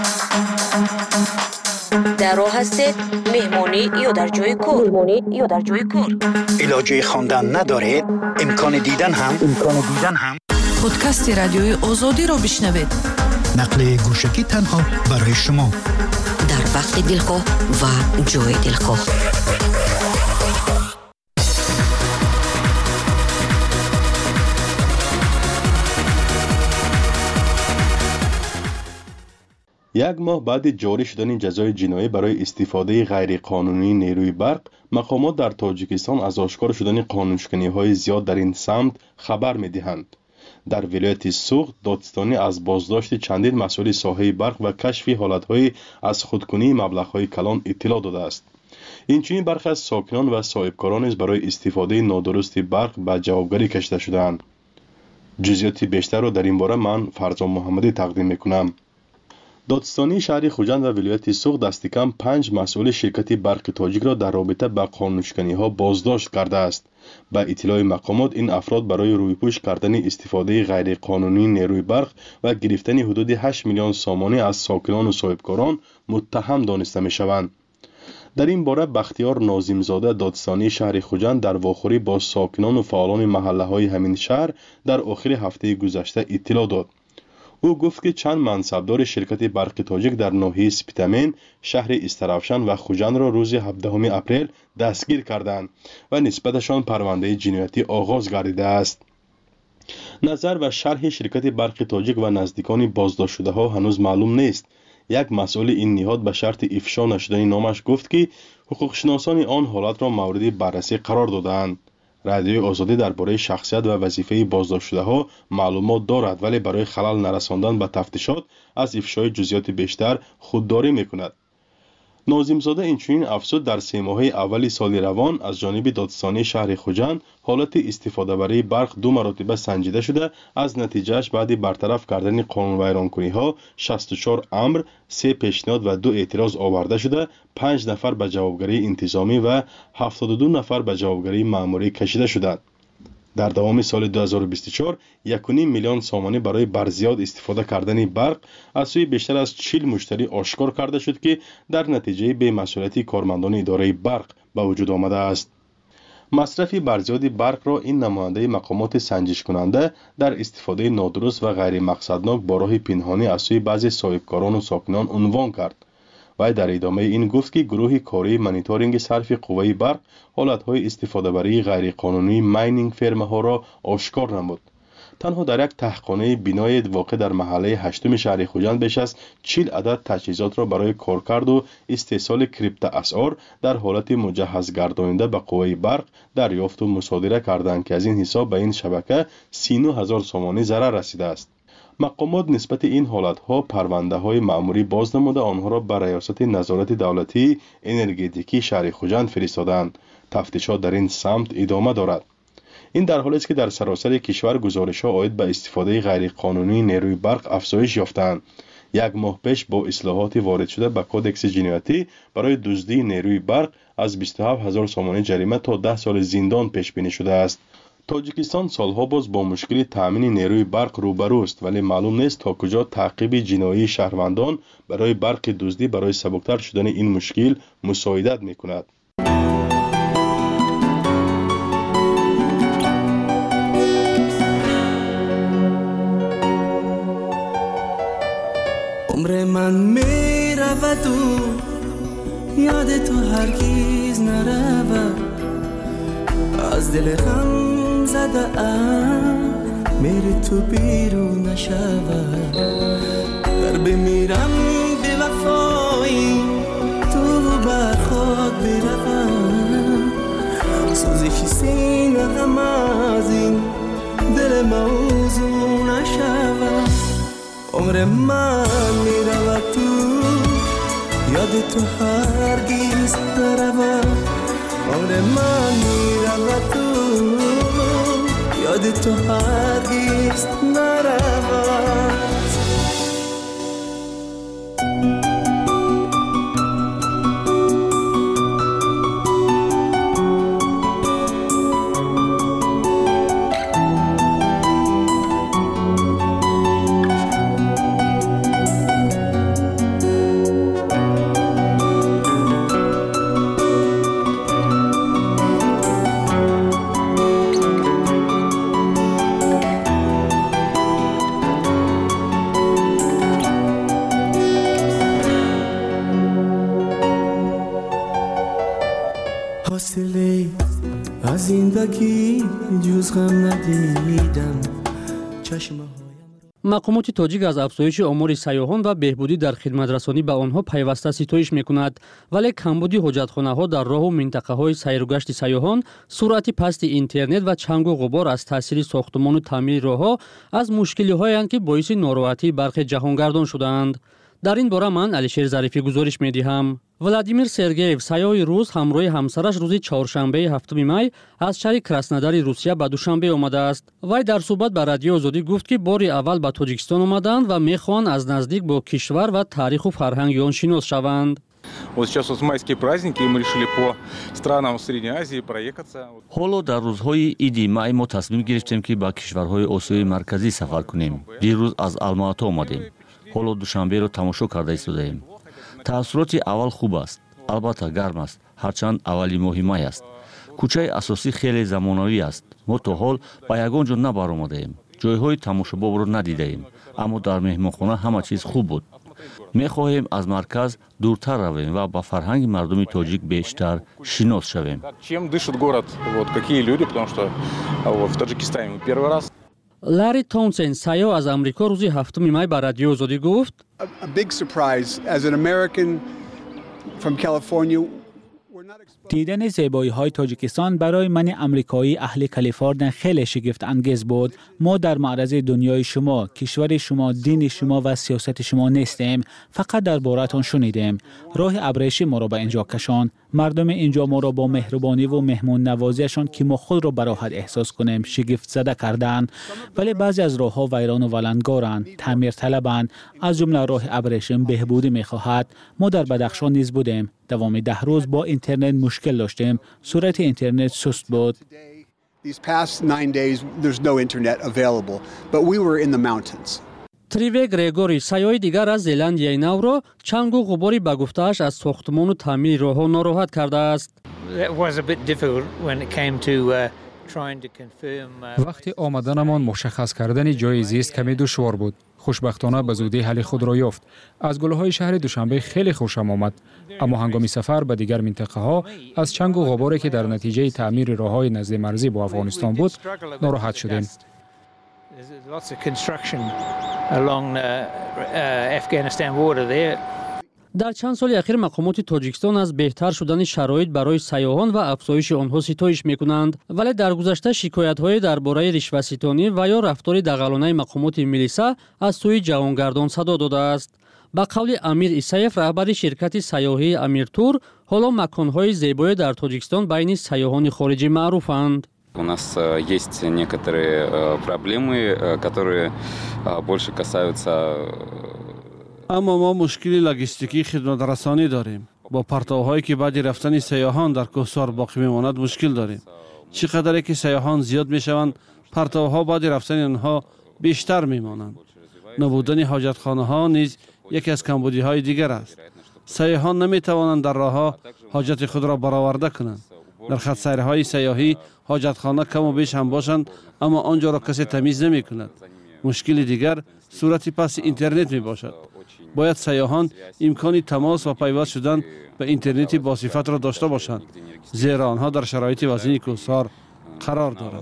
در راه هستید مهمانی یا در جای کار؟ مهمانی یا در جای کار؟ علاجه خواندن ندارید؟ امکان دیدن هم امکان دیدن هم پادکست رادیوی آزادی رو بشنوید. نقل گوشکی تنها برای شما در وقت دلخواه و جای دلخواه. یک ماه بعد جاری شدن جزای جنایی برای استفاده غیرقانونی نیروی برق، مقامات در تاجیکستان از آشکار شدن قانونشکنی‌های زیاد در این سمت خبر می‌دهند. در ولایت سوغد دادستانی از بازداشت چندین مسئول ساحه برق و کشف حالت‌های از خودکنی مبلغ‌های کلان اطلاع داده است. اینچنین برخی از ساکنان و صاحبکاران نیز برای استفاده نادرست برق به جوابگری کشیده شدند. جزئیات بیشتر را در این باره من فرزان محمدی تقدیم می‌کنم. دادستانی شهر خوجند و ولایت سوغد دست کم پنج مسئول شرکت برق تاجیک را در رابطه با قانونشکنی‌ها بازداشت کرده است. با اطلاع مقامات این افراد برای رویپوش کردن استفاده غیرقانونی نیروی برق و گرفتن حدود هشت میلیون سامانه از ساکنان و صاحبکاران متهم دانسته می‌شوند. در این باره بختیار ناظمزاده دادستانی شهر خوجند در واخوری با ساکنان و فعالان محله‌های همین شهر در آخر هفته گذشته اطلاع داد. او گفت که چند منصبدار شرکت برق تاجیک در ناحیه سپیتامین شهر استرافشان و خوجند را روز هفدهم اپریل دستگیر کردند و نسبتشان پرونده جنایتی آغاز گردیده است. نظر و شرح شرکت برق تاجیک و نزدیکان بازداشت شده ها هنوز معلوم نیست. یک مسئول این نهاد به شرط افشا نشدن نامش گفت که حقوق شناسان آن حالت را مورد بررسی قرار دادند. رادیوی آزادی درباره شخصیت و وظیفه بازداشتشده‌ها معلومات دارد ولی برای خلل نرساندن به تفتیشات از افشای جزئیات بیشتر خودداری میکند. ناظمزاده اینچنین افزود در سه ماهه اولی سال روان از جانب دادستانی شهر خوجند حالت استفاده برای برق دو مرتبه سنجیده شده. از نتیجهش بعد برطرف کردن قانون ویرانکنی ها شصت و چهار امر، سه پیشنهاد و دو اعتراض آورده شده، پنج نفر به جوابگری انتظامی و هفتاد و دو نفر به جوابگری مأموری کشیده شدند. در دوام سال دو هزار و بیست و چهار یک و نیم میلیون سامانه برای برزیاد استفاده کردن برق از سوی بیشتر از چهل مشتری آشکار کرده شد که در نتیجه بی‌مسئولیتی کارمندان اداره برق به وجود آمده است. مصرف برزیاد برق را این نماینده مقامات سنجش کننده در استفاده نادرست و غیر مقصدناک با راه پنهانی از سوی بعضی صاحبکاران و ساکنان عنوان کرد. و در ادامه این گفت که گروه کاری مانیتورینگ صرف قوه برق حالتهای استفاده برای غیر قانونی ماینینگ فرم ها را آشکار نمود. تنها در یک تحقیقخانه بینای واقع در محله هشتم شهر خوجند بیش از چهل عدد تجهیزات را برای کارکرد و استحصال کریپت اسعار در حالت مجهز گرداننده به قوه برق دریافت و مصادره کردند که از این حساب به این شبکه سی و نه هزار سامانه ضرر رسیده است. مقامات نسبت این حالتها پرونده های مأموری باز نموده آنها را به ریاست نظارت دولتی انرژتیکی شهر خوجند فرستادند. تفتیشات در این سمت ادامه دارد. این در حالی است که در سراسر کشور گزارش‌ها عاید به استفاده غیرقانونی نیروی برق افزایش یافتند. یک ماه پیش با اصلاحات وارد شده به کودکس جنایتی برای دزدی نیروی برق از بیست و هفت هزار سامانه جریمه تا ده سال زندان پیش بینی شده است. تاجیکستان سالها باز با مشکل تامین نیروی برق روبرو است ولی معلوم نیست تا کجا تعقیب جنایی شهروندان برای برق دزدی برای سبکتر شدن این مشکل مساعدت می‌کند. عمر من میرود و یاد تو هرگز نرود، از دل غم زده ام میری تو بیرون نشود. در بمیرم به وفایی تو بر خود بروم، سوزش سینه غم از این دل موضوع نشود. عمر من میرود تو یاد تو هرگز نرود. عمر من میرود تو یاد تو هرگز نرود. از زندگی جز غم ندیدم چشم. مقامات تاجیک از افزایش آمار سیاحان و بهبودی در خدمترسانی به آنها پیوسته ستایش می‌کند، ولی کمبودی حاجتخانه‌ها در راه و منطقه‌های سیر و گشت سیاحان، سرعت پست اینترنت و چنگ و غبار از تاثیر ساختمان و تعمیر راه‌ها از مشکلی‌هایند که باعث ناراحتی برخی جهانگردان شدند. در این باره من علیشیر ظریفی گزارش می‌دهم. ولادیمیر سرگییف سیاح روز همراه همسرش روز چهارشنبه هفتم می از شهر کراسنودار روسیه به دوشنبه آمده است. وی در صحبت با رادیو آزادی گفت که بار اول به تاجیکستان آمدند و می‌خواهند از نزدیک با کشور و تاریخ و فرهنگ آن شناس شوند. حالا در روزهای عید می ما تصمیم گرفتیم که به کشورهای آسیای مرکزی سفر کنیم. دیروز از آلماتا آمدیم. حالا دوشنبه را تماشا کرده ایستاده‌ایم. تأثیرات اول خوب است، البته گرم است، هرچند اولی ماه می است. کوچه اساسی خیلی زمانوی است. ما تا حال به یگان جا نبر آمده‌ایم. جایهای تماشاباب را ندیده‌ایم، اما در مهمانخانه همه چیز خوب بود. می خواهیم از مرکز دورتر رویم و با فرهنگ مردم تاجیک بیشتر شناس شویم. لاری تاونسن سیاح از امریکا روز هفتم می به رادیو آزادی گفت: دیدن زیبایی های تاجیکستان برای من امریکایی اهل کالیفرنیا خیلی شگفت انگیز بود. ما در معرض دنیای شما، کشور شما، دین شما و سیاست شما نیستیم. فقط درباره‌تان شنیدیم. راه ابریشمی ما را به اینجا کشان. مردم اینجا ما را با مهربانی و مهمون نوازیشان که ما خود را به راحت احساس کنیم شگفت زده کردند. ولی بعضی از راه‌ها ویران و ولنگارند، تعمیر طلبند. از جمله راه ابریشم بهبودی می‌خواهد. ما در بدخشان نیز بودیم. دوام ده روز با اینترنت مشکل داشتیم. سرعت اینترنت سست بود. These past nine days there's no internet available, but we were in the mountains. تریوی گریگوری سیاهی دیگر از زلندیای نو را چنگ و غباری به گفته‌اش از ساختمان و تعمیر راه‌ها ناراحت کرده است. وقتی آمدنمان مشخص کردن جای زیست کمی دشوار بود. خوشبختانه به زودی حل خود را یافت. از گلهای شهر دوشنبه خیلی خوشم آمد، اما هنگام سفر به دیگر منطقه ها از چنگ و غباری که در نتیجه تعمیر راههای نزد مرزی با افغانستان بود ناراحت شدیم. در چند سال اخیر مقامات تاجیکستان از بهتر شدن شرایط برای سیاحان و افزایش آنها ستایش می‌کنند، ولی در گذشته شکایت‌های درباره رشوه‌ستانی و یا رفتار دغلانه مقامات ملیسا از سوی جوانگردان صدا داده است. با قول امیر ایسایف رهبر شرکت سیاحی امیر تور، حالا مکان‌های زیبای در تاجیکستان بین سیاحان خارجی معروفند. У нас есть некоторые проблемы, которые больше касаются. اما ما مشکلی لوجستیکی خدمت رسانی داریم. با پرتوهایی که بعد رفتن سیاحان در کوهسار باقی میماند مشکل داریم. چقدر که سیاحان زیاد میشوند، پرتوها بعد رفتن آنها بیشتر میمانند. نبودن حاجتخانه ها نیز یکی از کمبودی های دیگر است. سیاحان نمیتوانند در راهها حاجت خود را برآورده کنند. در خط سیرهای سیاحی حاجتخانه کم و بیش هم باشند، اما آنجا را کسی تمیز نمی کند. مشکل دیگر صورت پس اینترنت می باشد. باید سیاحان امکانی تماس و پیوست شدن به اینترنت با صفت را داشته باشند، زیرا آنها در شرایط وزین کوهسار قرار دارند.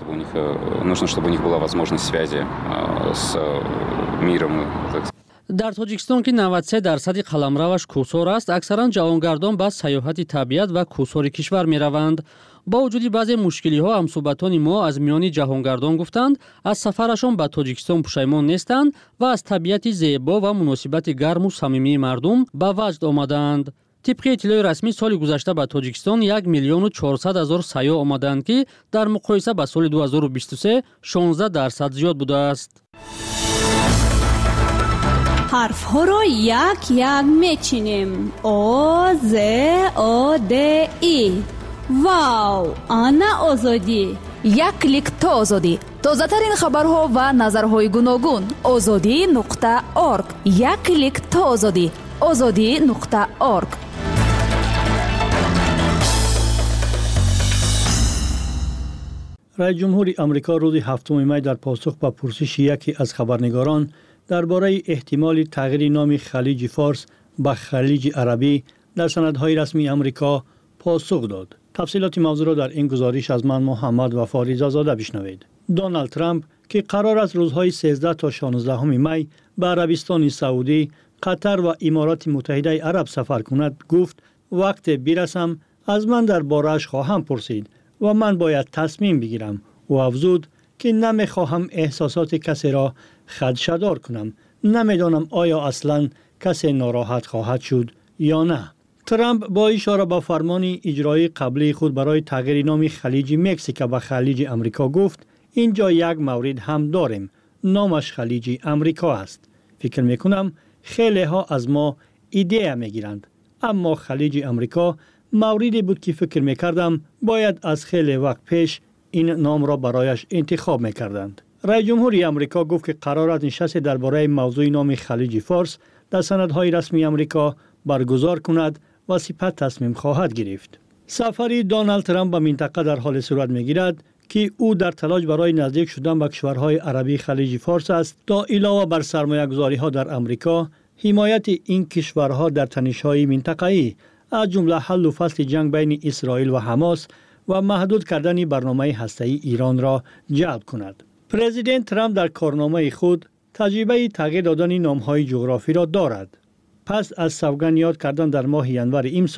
در تاجیکستان که نود و سه درصد قلمروش کوهسار است، اکثرا جوانگردان به سیاحت طبیعت و کوهسار کشور می روند. با وجود بعضی مشکلی ها، همسوبتان ما از میان جهانگردان گفتند از سفرشان به تاجیکستان پشیمان نیستند و از طبیعت زیبا و مناسبت گرم و صمیمی مردم به وجد آمدند. طبق اطلاع رسمی سال گذشته به تاجیکستان یک میلیون و چهارصد هزار سیاح آمدند که در مقایسه با سال دو هزار و بیست و سه شانزده درصد زیاد بوده است. حرف ها را یک یک میچینیم. او ز او د ای. واو، آنا آزادی. یک کلیک تا آزادی. تازه ترین خبرها و نظرهای گوناگون. آزادی نقطه اورگ. یک کلیک تا آزادی. آزادی نقطه اورگ. رئیس جمهور آمریکا روز هفتم می در پاسخ به پرسش یکی از خبرنگاران درباره احتمال تغییر نام خلیج فارس به خلیج عربی در سندهای رسمی آمریکا پاسخ داد. تفصیلات موضوع را در این گزارش از من محمد وفا رضازاده بشنوید. دونالد ترامپ که قرار است روزهای سیزده تا شانزده می به عربستان سعودی، قطر و امارات متحده عرب سفر کند، گفت وقت برسم از من در بارش خواهم پرسید و من باید تصمیم بگیرم. و افزود که نمیخواهم احساسات کسی را خدشه‌دار کنم. نمیدانم آیا اصلا کسی ناراحت خواهد شد یا نه. ترامپ با اشاره به فرمان اجرایی قبلی خود برای تغییر نام خلیج مکزیک به خلیج امریکا گفت اینجا یک مورد هم داریم، نامش خلیج امریکا است. فکر میکنم خیلی ها از ما ایده میگیرند، اما خلیج امریکا موردی بود که فکر میکردم باید از خیلی وقت پیش این نام را برایش انتخاب میکردند. رئیس جمهور آمریکا گفت که قرار است نشست درباره موضوع نام خلیج فارس در سندهای رسمی آمریکا برگزار کند و سپس تصمیم خواهد گرفت. سفری دونالد ترامپ به منطقه در حال صورت میگیرد که او در تلاش برای نزدیک شدن به کشورهای عربی خلیج فارس است تا علاوه بر سرمایه‌گذاری ها در آمریکا، حمایت این کشورها در تنش‌های منطقه‌ای از جمله حل و فصل جنگ بین اسرائیل و حماس و محدود کردن برنامه هسته‌ای ایران را جلب کند. پرزیدنت ترامپ در کارنامه خود تجربه تغییر دادن نام‌های جغرافی را دارد. پس از سوگند یاد کردن در ماه ینور امسال،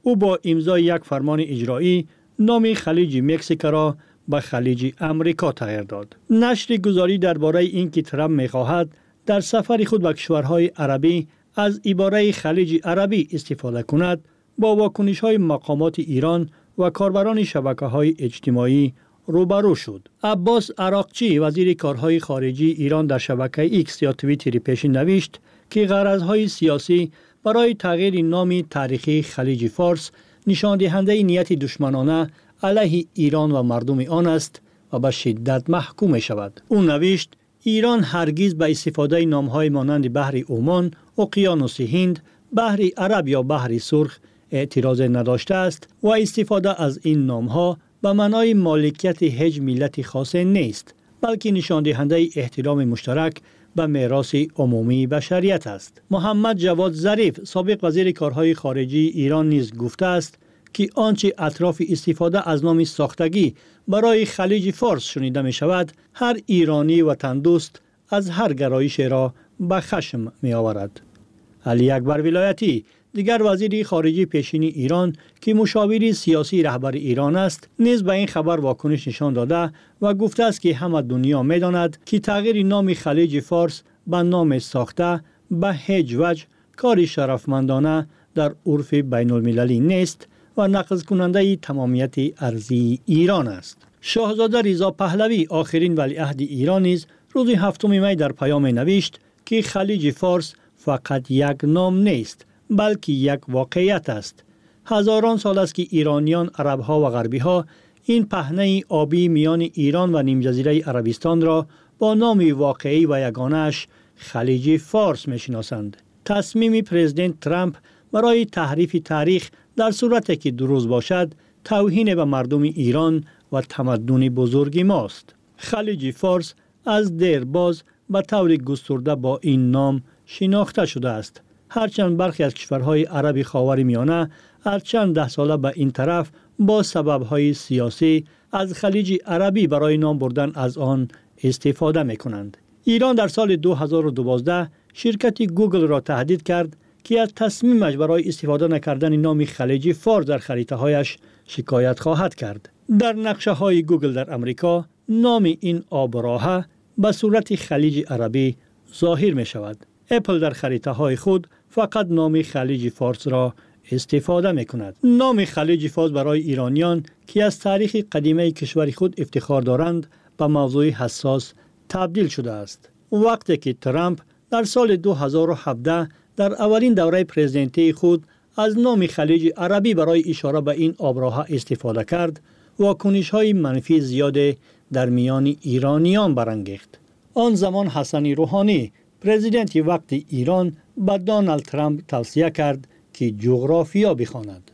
او با امضای یک فرمان اجرایی نام خلیج مکزیک را به خلیج امریکا تغییر داد. نشر گزاری درباره اینکه ترامپ می‌خواهد در سفر خود به کشورهای عربی از عباره خلیج عربی استفاده کند، با واکنش‌های مقامات ایران و کاربران شبکه‌های اجتماعی روبرو شد. عباس عراقچی وزیر کارهای خارجی ایران در شبکه ایکس یا توییتر پیشین نوشت که غرضهای سیاسی برای تغییر نام تاریخی خلیج فارس نشان دهنده نیت دشمنانه علیه ایران و مردم آن است و به شدت محکوم می شود. او نوشت ایران هرگز به استفاده نام‌های مانند بحر عمان، اقیانوس هند، بحر عرب یا بحر سرخ اعتراض نداشته است و استفاده از این نام‌ها به معنای مالکیت هیچ ملت خاص نیست، بلکه نشان دهنده احترام مشترک به میراث عمومی بشریت است. محمد جواد ظریف سابق وزیر کارهای خارجی ایران نیز گفته است که آنچه اطراف استفاده از نام ساختگی برای خلیج فارس شنیده می شود، هر ایرانی وطن دوست از هر گرایش را به خشم می آورد. علی اکبر ولایتی دیگر وزیر خارجه پیشین ایران که مشاور سیاسی رهبر ایران است، نیز به این خبر واکنش نشان داده و گفته است که همه دنیا می داند که تغییر نام خلیج فارس به نام ساخته به هیچ وجه کاری شرفمندانه در عرف بین المللی نیست و نقض کننده تمامیت ارضی ایران است. شاهزاده رضا پهلوی آخرین ولیعهد ایران نیز روز هفتم می در پیام نوشت که خلیج فارس فقط یک نام نیست، بلکه یک واقعیت است. هزاران سال است که ایرانیان، عربها و غربیها این پهنه آبی میان ایران و نیم جزیره عربستان را با نام واقعی و یگانه‌اش خلیج فارس می‌شناسند. تصمیم پرزیدنت ترامپ برای تحریف تاریخ در صورتی که درست باشد، توهین به مردم ایران و تمدن بزرگ ماست. خلیج فارس از دیرباز به طور گسترده با این نام شناخته شده است. هرچند برخی از کشورهای عربی خاورمیانه هر چند ده ساله به این طرف با سببهای سیاسی از خلیج عربی برای نام بردن از آن استفاده می کنند. ایران در سال دو هزار و دوازده شرکت گوگل را تهدید کرد که از تصمیمش برای استفاده نکردن نام خلیج فارس در خریطه‌هایش شکایت خواهد کرد. در نقشه های گوگل در امریکا نام این آبراهه به صورت خلیج عربی ظاهر می شود. اپل در خریطه های خود فقط نام خلیج فارس را استفاده می کند. نام خلیج فارس برای ایرانیان که از تاریخ قدیمی کشور خود افتخار دارند به موضوع حساس تبدیل شده است. وقتی که ترامپ در سال دو هزار و هفده در اولین دوره پرزیدنتی خود از نام خلیج عربی برای اشاره به این آبراهه استفاده کرد، واکنش‌های منفی زیاد در میان ایرانیان برانگیخت. آن زمان حسن روحانی پرزیدنت وقت ایران به دونالد ترامپ توصیه کرد که جغرافیا بخواند.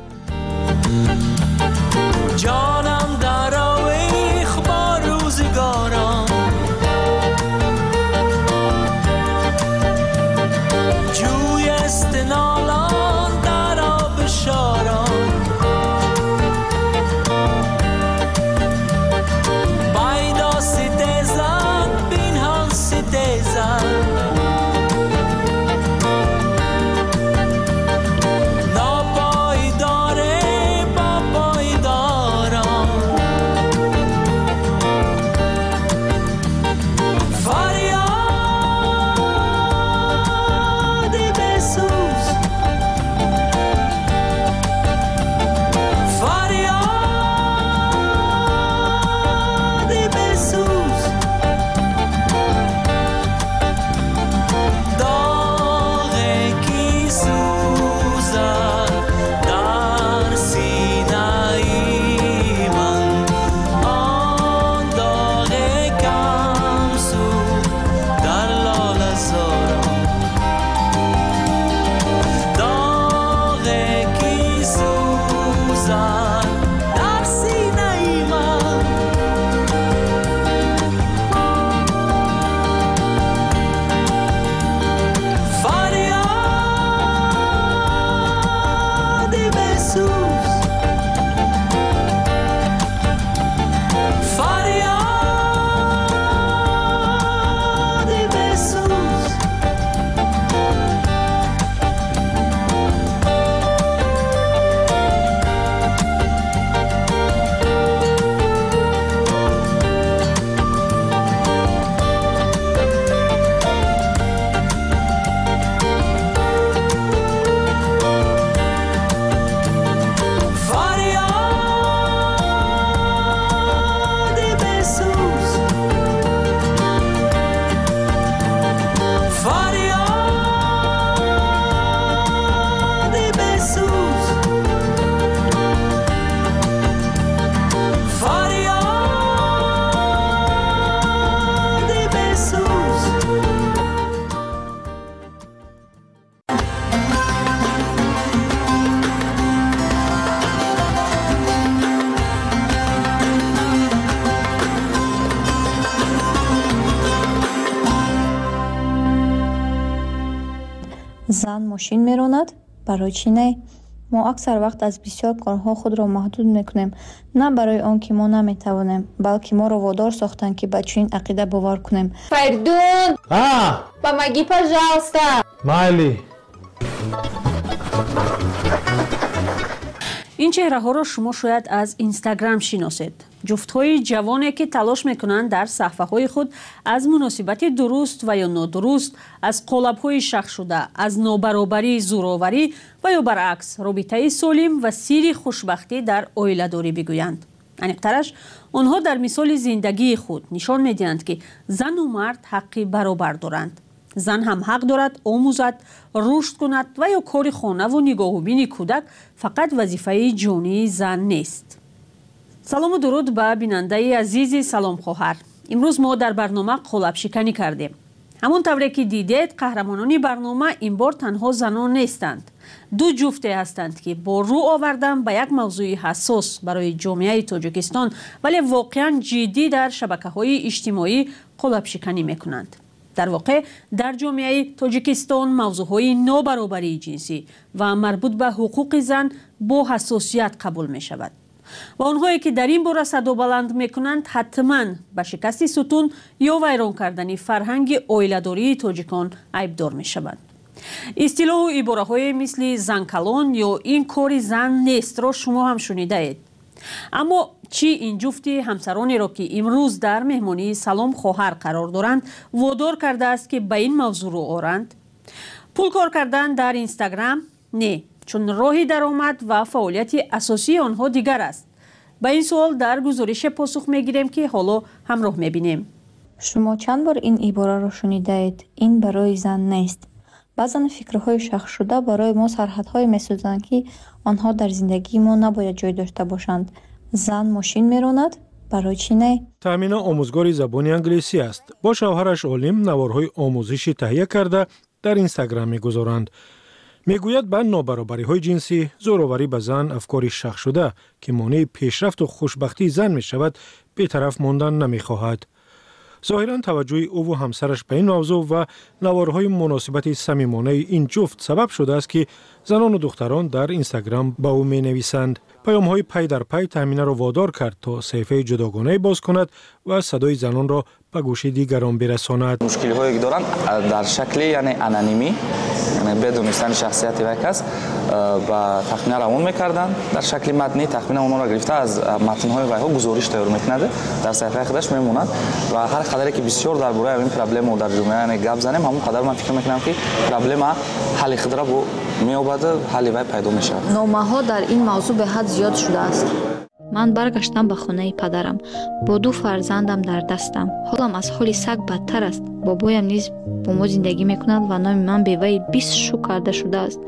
جانم در آویخ با روزگاران، جوی استنالان در آب شاران، بایدا سیده زن بین هم سیده زن، ناپا зан мошин меронад, барои чӣ не? мо аксар вақт аз бисёр корҳо худро маҳдуд мекунем, на барои он ки мо наметавонем, балки моро водор сохтанд ки ба чунин ақида бовар кунем. Фаридун! А! Помоги, пожалуйста! Майли! ин чеҳраҳоро шумо шояд аз Инстаграм шиносед. ҷуфтҳои ҷавоне ки талош мекунанд дар саҳфаҳои худ аз муносибати дуруст ва ё нодуруст, аз қолабҳои шахшуда, аз нобаробарӣ, зӯроварӣ ва ё баръакс робитаи солим ва сирри хушбахтӣ дар оиладорӣ бигӯянд. аниқтараш, онҳо дар мисоли зиндагии худ нишон медиҳанд ки зану мард ҳаққи баробар доранд. зан ҳам ҳақ дорад омӯзад, рушд кунад ва ё кори хонаву нигоҳубини кӯдак фақат вазифаи ҷонии зан нест. салому дуруд ба бинандаи азизи Салом хоҳар. имрӯз мо дар барнома қолабшиканӣ кардем. ҳамон тавре ки дидед, қаҳрамонони барнома ин бор танҳо занон нестанд. ду ҷуфте ҳастанд ки бо рӯ овардан ба як мавзӯи ҳассос барои ҷомеаи Тоҷикистон, вале воқеан ҷиддӣ дар шабакаҳои иҷтимоӣ қолабшиканӣ мекунанд. дар воқеъ дар ҷомеаи Тоҷикистон мавзӯъҳои нобаробарии ҷинсӣ ва марбут ба ҳуқуқи зан бо ҳассосият қабул мешавад. ва онҳое ки дар ин бора садобаланд мекунанд, ҳатман ба шикасти сутун ё вайрон кардани фарҳанги оиладории тоҷикон айбдор мешаванд. истилоҳу ибораҳое мисли занкалон ё ин кори зан нестро шумо ҳам шунидаед. аммо чӣ ин ҷуфти ҳамсаронеро ки имрӯз дар меҳмонии Салом хоҳар қарор доранд водор кардааст ки ба ин мавзӯъ рӯ оранд? пул кор кардан дар Инстаграм? Не, чун роҳи даромад ва фаъолияти асосии онҳо дигар аст. ба ин суол дар гузорише посух мегирем ки ҳоло ҳамроҳ мебинем. шумо чанд бор ин ибораро шунидаед? ин барои зан нест. баъзан фикрҳои шахшшуда барои мо сарҳадҳое месозанд ки онҳо дар зиндагии мо набояд ҷой дошта бошанд. зан мошин меронад, барои чӣ не? таъмина омӯзгори забони англисӣ аст. бо шавҳараш олим наворҳои омӯзишӣ таҳия карда дар Инстаграм мегузоранд. мегӯяд ба нобаробариҳои ҷинсӣ, зӯроварӣ ба зан афкори шахшшуда ки монеи пешрафту хушбахтии зан мешавад, бетараф мондан намехоҳад. зоҳиран таваҷҷӯҳи ӯву ҳамсараш ба ин мавзӯъ ва наворҳои муносибати самимонаи ин ҷуфт сабаб шудааст ки занону духтарон дар Инстаграм ба ӯ менависанд. паёмҳои пай дар пай таъминаро водор кард то саҳифаи ҷудогонае боз кунад ва садои занонро ба гӯши дигарон бирасонад. мушкилиҳое ки доранд дар шакли яъне анонимӣ, яъне бедонистани шахсияти вай кас ба тахмина равон мекарданд. дар шакли матнӣ тахмина онҳоро гирифта аз матнҳои вайҳо гузориш тайёр мекунад, дар саҳифаи худаш мемонад ва ҳар қадаре ки бисёр дар бораи ин проблема дар ҷомеа яъне гап занем, ҳамон қадар ман фикр мекунам ки проблема ҳалли худро бо меёбад, ҳалли вай пайдо мешавад. номаҳо дар ин мавзӯъ беҳад зиёд шудааст. ман баргаштам ба хонаи падарам бо ду фарзандам дар дастам. ҳолам аз ҳоли саг бадтар аст. бобоям низ бо мо зиндагӣ мекунад ва номи ман беваи бист шу карда шудааст.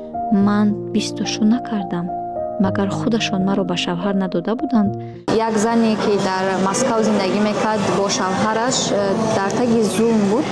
ман бисту шу накардам. магар худашон маро ба шавҳар надода буданд? як зане ки дар Москав зиндагӣ мекард бо шавҳараш дар таги зулм буд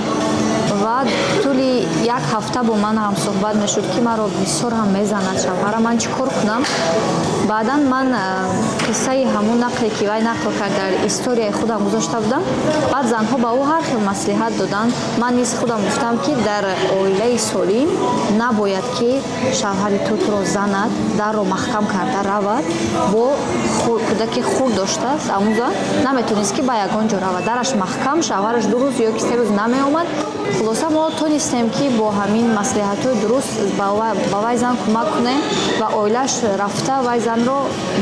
ва тӯли як ҳафта бо ман ҳам суҳбат мешуд ки маро бисёр ҳам мезанад шавҳарам, ман чӣ кор кунам? баъдан ман қиссаи ҳамун нақле ки вай нақл кард дар историяи худам гузошта будам. баъд занҳо ба ӯ ҳар хел маслиҳат доданд. ман низ худам гуфтам ки дар оилаи солим набояд ки шавҳари ту туро занад, дарро маҳкам карда равад, бо кӯдаки хурд доштааст, амӯзад наметонист ки ба ягон ҷо равад. дараш маҳкам, шавҳараш ду рӯз ё ки се рӯз намеомад. хулоса мо тонистем ки бо ҳамин маслиҳатҳои дуруст ба вай зан кӯмак кунем ва оилааш рафта вай занро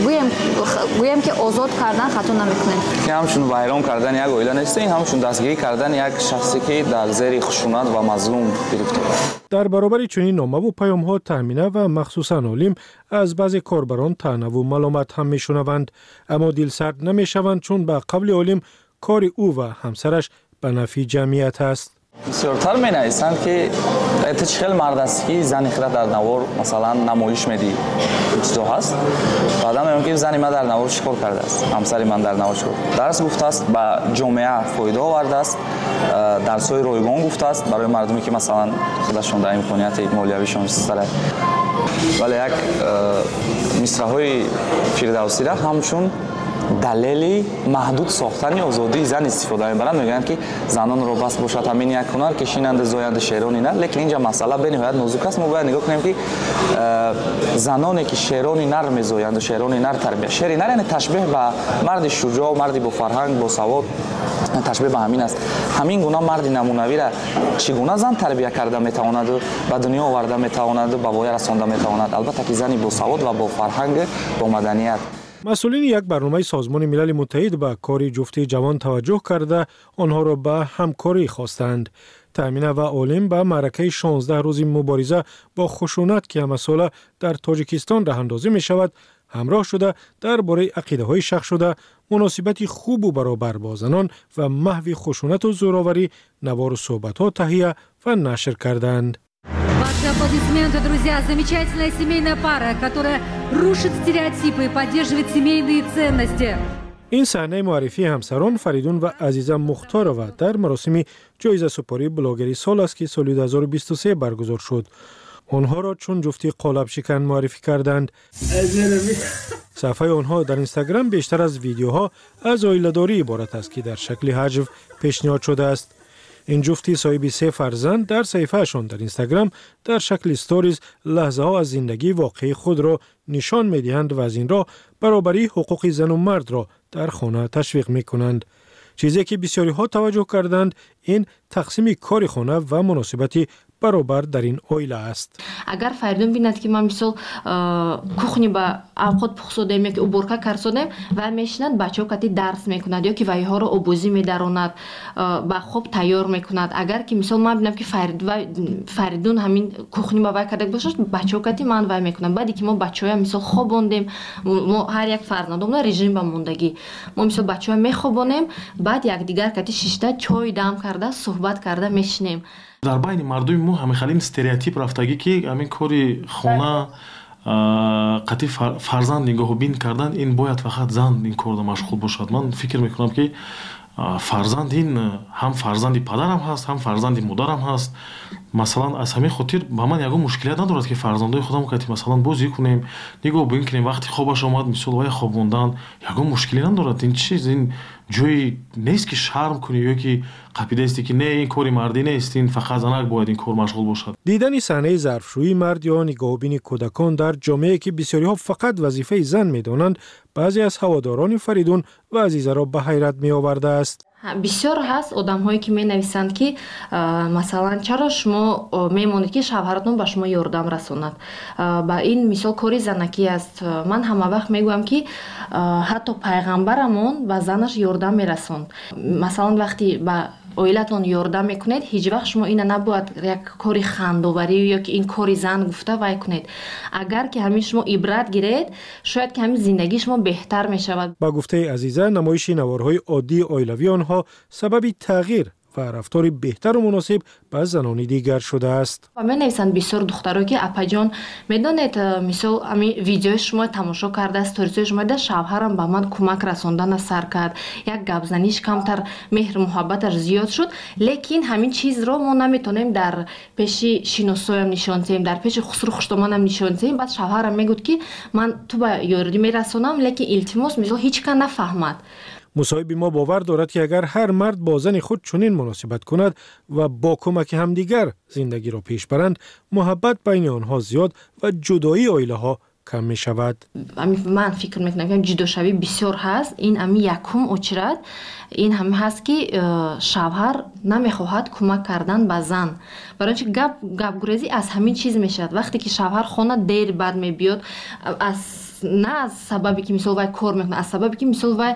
гӯем ки озод кардан хато намекунем. ҳамчун вайрон кардани як оила нест, ин ҳамчун дастгирӣ кардани як шахсе ки дар зери хушунат ва мазлум гирифтор. дар баробари чунин номаву паёмҳо таъмина ва махсусан олим аз баъзе корбарон таънаву маломат ҳам мешунаванд, аммо дилсард намешаванд, чун ба қавли олим кори ӯ ва ҳамсараш ба нафъи ҷамъият аст. бисёртар менависанд ки эта чӣ хел мард аст ки зани хира дар навор масалан намоиш медиҳи ҷудо ҳаст. баъдан меён ки зани ман дар навор чӣ кор кардааст, ҳамсари ман дар навор чӣ кор дарс гуфтааст, ба ҷомеа фоида овардааст, дарсҳои ройгон гуфтааст барои мардуме ки масалан худашон дар имконияти молиявишон систара. вале як мисраҳои фирдавсира ҳамчун دلیلی محدود ساختن آزادی زن استفاده میبرند. میگن که زنان رو بس باشد همین یک هنر کشینند زاینده شعرانی نه. لیکن اینجا مسئله به نهایت نازک است. ما باید نگاه کنیم که زنانی که شعرانی نر میزویند و شعرانی نر تربیت شعری نر یعنی تشبیه به مرد شجاع و مردی با فرهنگ با سواد تشبیه به همین است. همین گونه مرد نمونوی را چگونه زن تربیت کرده میتواند و به دنیا آورده میتواند و به وای رسانده میتواند. البته که زنی با سواد و با فرهنگ با مدنیت. مسئولین یک برنامه سازمان ملل متحد به کار جفت جوان توجه کرده آنها را به همکاری خواستند. تامینه و عالم به معرکه شانزده روزی مبارزه با خشونت که مسئله در تاجیکستان راه اندازی می شود همراه شده درباره عقیده های شخص شده مناسبتی خوب و برابر با زنان و محو خشونت و زوراوری نوار صحبت ها تهیه و نشر کردند. Ваши аплодисменты, друзья. Замечательная семейная пара, которая рушит стереотипы и поддерживает семейные ценности. این صحنه معرفی همسران فریدون و عزیزه مختارова در مراسم جایزه سپاری بلاگری سال است که سال دو هزار و بیست و سه برگزار شد. آنها را چون جفتی قالب شکن معرفی کردند. صفحه آنها در اینستاگرام بیشتر از ویدیوها از عائله‌داری عبارت است که در شکل هجو پیشنهاد شده است. این جفتی صاحب سه فرزند در صفحه‌شان در اینستاگرام در شکل استوریز لحظه ها از زندگی واقعی خود را نشان می‌دهند و از این را برابری حقوق زن و مرد را در خانه تشویق می‌کنند. چیزی که بسیاری ها توجه کردند این تقسیم کار خانه و مناسبتی برابر در این عائله است. اگر فریدون بیند که ما مثلا کухни با اوقات پخسودیم یا که уборка کردیم و میشنند بچه‌ها کتی درس میکنند یا که وایها رو آبوزی میداروند با خوب تیار میکند. اگر که مثلا ما ببینم که فرید و فریدون همین کухни با وای کرده باشه بچه‌ها کتی من وای میکنند. بعدی که ما بچه‌ها مثلا خوابوندیم ما هر یک فرزندمون رژیم با موندگی ما مثلا بچه‌ها میخوابونیم بعد یک دیگر کتی شیشته چای دم کرده صحبت کرده میشنیم. در بین مردم ما همه خیلی استریوتیپ رفتگی که همین کاری خانه قطعی فرزند نگاه بین کردن این باید فقط زن این کار مشغول باشد. من فکر میکنم که فرزند این هم فرزندی پدرم هست هم فرزندی مادرم هست. مثلا از همین خاطر با من یگو مشکلیت ندارد که فرزندای خودم که مثلا بازی کنیم نگاه بین کنیم وقتی خوابش آمد مثلا وای خوابوندن یگو مشکلی ندارد. این چیز این جایی نیست که شرم کنی یا که قاعده است که نه این کاری مردی نیست این فقط زنک باید این کار مشغول باشد. دیدن صحنه ظرفشویی مرد یا نگاهبین کودکان در جامعه که بسیاری ها فقط وظیفه زن میدانند بعضی از هواداران فریدون و عزیزه را به حیرت می آورده است. بسیار هست آدم هایی که می نویسند که مثلا چرا شما میمونید که شوهرتون به شما یاردم رساند. با این مثال کاری زنکی است. من همه وقت میگویم که حتی پیغمبرمون به زنش یاردم میرساند. مثلا وقتی با عائلتون یاردم میکنید هیچ وقت شما این نباید یک کاری خندآوری یا که این کاری زن گفته وای کنید. اگر که همین شما عبرت گیرید شاید که همین زندگی شما بهتر میشود. با گفته عزیزه نمایش نوارهای عادی عائلوی آنها سبب تغییر و رفتار بهتر و مناسب با زنان دیگر شده است. و من نویسند بسیار دخترها که اپا جان میدونید مثلا همین ویدیو شما تماشا کرده استوریز شما ده شوهرم به من کمک رساندن سر کرد یک گپ زنیش کمتر مهر محبتش زیاد شد لیکن همین چیز رو ما نمیتونیم در پیش شینوسویم نشان دهیم در پیش خسرو خشتمانم نشان دهیم. بعد شوهرم میگفت که من تو به یاردی میرسونم لیکن التماس مثلا هیچ کس نفهمد. مصاحب ما باور دارد که اگر هر مرد با زن خود چنین مناسبت کند و با کمک همدیگر زندگی را پیش برند محبت بین آنها زیاد و جدایی عائله ها کم می شود. من فکر میکنم که جداشوی بسیار هست. این امی یکم اچرد این هم هست که شوهر نمیخواهد کمک کردن به زن برای اینکه گپ گپ گریزی از همین چیز میشد. وقتی که شوهر خانه دیر بعد میبیاد از نه از سببی که مثلا وای کار میکنه از سببی که مثلا وای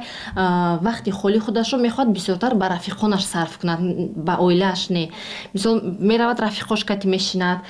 وقتی خالی خودش رو میخواد بسیارتر به رفیقانش صرف کنه به عائله‌اش نه. مثلا میرود رفیقاش کتی میشیند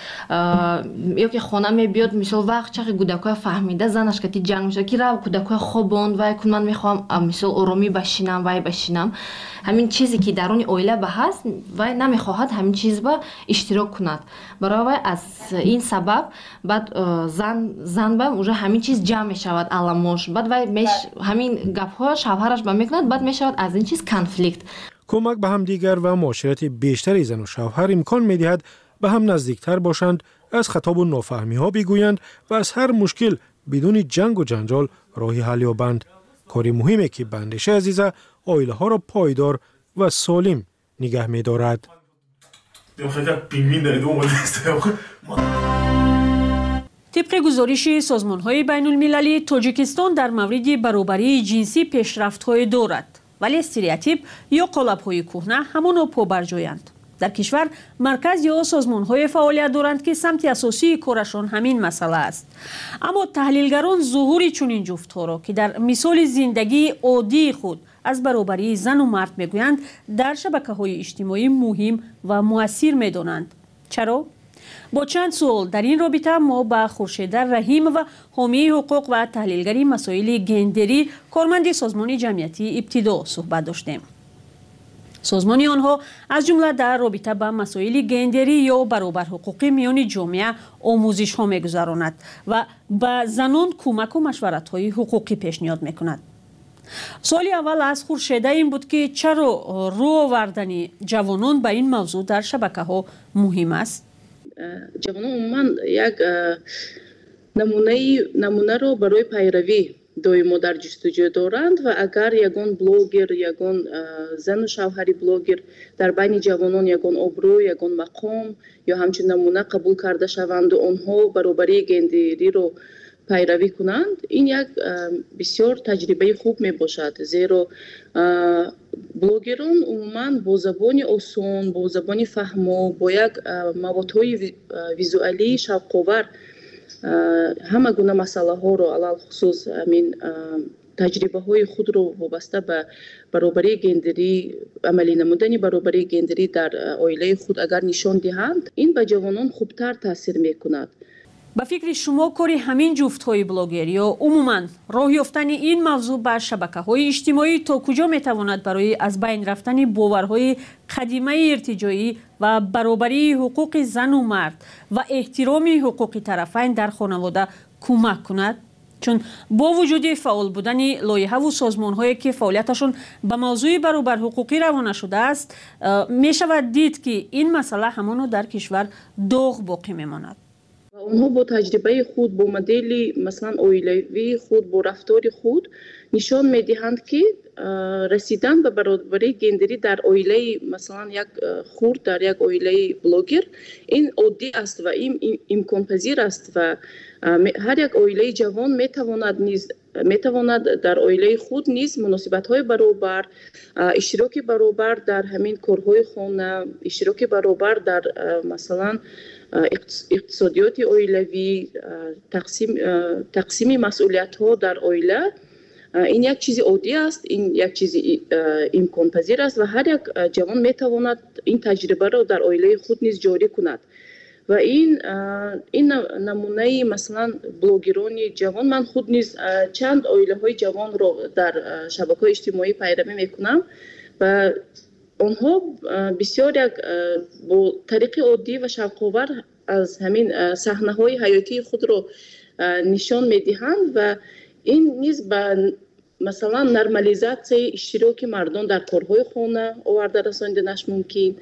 یا که خانه میبیاد مثلا وقت چقدر کودکای فهمیده زنش کتی جنگ میشه که رو کودکای خوابوند وای کن من میخوام مثلا آرامی بشینم وای بشینم. همین چیزی که درون عائله به هست وای نمیخواهد همین چیز با اشتراک کند. برای از این سبب بعد زن زن با اونجا همین چیز جمع میشود علامش بعد وای میش همین گپ ها شوهرش با میکند بعد میشود از این چیز کنفلیکت. کمک به هم دیگر و معاشرت بیشتری زن و شوهر امکان میدهد به هم نزدیکتر باشند از خطاب و نافهمی ها بگویند و از هر مشکل بدون جنگ و جنجال راهی حل یابند. کاری مهمی که به اندیشه عزیزه عائله ها را پایدار و سالم نگه می دارد. طبق گزارش سازمان‌های بین‌المللی، تاجیکستان در مورد برابری جنسی پیشرفت‌های دارد، ولی استریوتیپ یا قالب‌های کهنه همانا پابرجایند. در کشور مرکز یا سازمان‌های فعالیت دارند که سمت اساسی کارشان همین مسئله است. اما تحلیلگران ظهور چنین جفت‌ها را که در مثال زندگی عادی خود از برابری زن و مرد میگویند در شبکه‌های اجتماعی مهم و مؤثر می‌دانند. چرا؟ با چند سوال در این رابطه ما با خورشید رحیم و حامی حقوق و تحلیلگری مسائل گندری کارمند سازمان جمعیتی ابتدا صحبت داشتیم. سازمان آنها از جمله در رابطه با مسائل گندری یا برابر حقوقی میان جامعه آموزش ها میگذراند و به زنان کمک و مشورت های حقوقی پیشنهاد میکند. سوال اول از خورشید این بود که چرا رو آوردن جوانان به این موضوع در شبکه ها مهم است؟ جوانان عموما یک نمونه نمونه رو برای پیروی دویمو در جستجو دارند و اگر یگان بلوگر یگان زن و شوهری بلوگر در بین جوانان یگان ابرو یگان مقام یا همچنین نمونه قبول کرده شوند و آنها برابری گندری رو پیروی کنند، این یک بسیار تجربه خوب می باشد، زیرا بلوگران عموما با زبان آسان، با زبان فهمو، با یک موادهای ویزوالی شوق‌آور همه گونه مسئله ها رو علل خصوص همین تجربه های خود رو وابسته به برابری گندری، عملی نمودن برابری گندری در عائله خود اگر نشان دهند، این به جوانان خوبتر تاثیر می کند. به فکر شما کاری همین جفت های بلاگر یا عموما راه یافتن این موضوع بر شبکه های اجتماعی تا کجا می تواند برای از بین رفتن باورهای قدیمه ارتجاعی و برابری حقوق زن و مرد و احترام حقوق طرفین در خانواده کمک کند؟ چون با وجود فعال بودن لایحه و سازمان هایی که فعالیتشون به موضوع برابر حقوقی روانه شده است، می شود دید که این مسئله همانو در کشور داغ باقی می ماند. اونها با تجربه خود، با مدل مثلا عائلوی خود، با رفتار خود نشان میدهند که رسیدن به برابری گندری در عائله مثلا یک خرد، در یک عائله بلوگر این عادی است و این امکان پذیر است و هر یک عائله جوان میتواند نیز میتواند در عائله خود نیز مناسبت های برابر، اشتراک برابر در همین کارهای خانه، اشتراک برابر در مثلا اقتصادیات عائلوی، تقسیم تقسیم مسئولیت ها در عائله، این یک چیز عادی است، این یک چیز امکان پذیر است و هر یک جوان میتواند این تجربه را در عائله خود نیز جاری کند و این این نمونه مثلا بلوگران جوان، من خود نیز چند عائله های جوان را در شبکه‌های اجتماعی پیروی میکنم و آنها بسیار یک با طریق عادی و شوق‌آور از همین صحنه‌های حیاتی خود را نشان میدهند و این نیز به مثلا نرمالیزاسیون اشتراک مردان در کارهای خانه آورده رساندنش ممکن.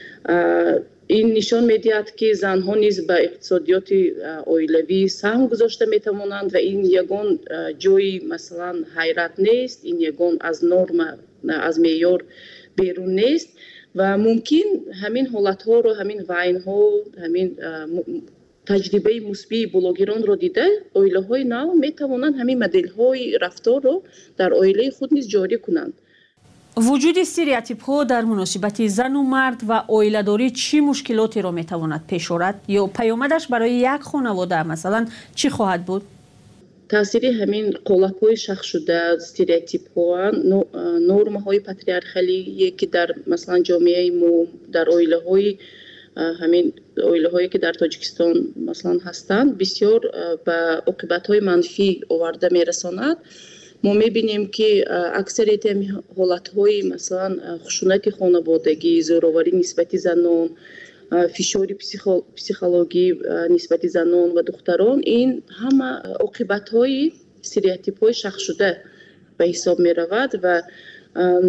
این نشان میدهد که زنها نیز به اقتصادیات عائلوی سهم گذاشته میتوانند و این یگان جای مثلا حیرت نیست، این یگان از نرم از معیار بیرون نیست و ممکن همین حالت ها رو، همین وین ها، همین تجربه مثبت بلوگران رو دیده عائله های نو می توانند همین مدل های رفتار رو در عائله خود نیز جاری کنند. وجود استریوتیپ ها در مناسبت زن و مرد و عائله داری چی مشکلاتی را می تواند پیش آورد یا پیامدش برای یک خانواده مثلا چی خواهد بود؟ تاثیر همین قالب‌های شخص شده، استریوتیپ‌ها، نرم‌های پاتریارخالی که در مثلا جامعه ما، در عائله‌های همین عائله‌هایی که در تاجیکستان مثلا هستند بسیار به عاقبت‌های منفی آورده می‌رساند. ما می‌بینیم که اکثریت حالت‌های مثلا خشونت خانوادگی، زورآوری نسبت زنان، فشار پسیخولوژی نسبت زنان و دختران، این همه عاقبت‌های استریوتیپ‌های شخص شده به حساب می‌رود و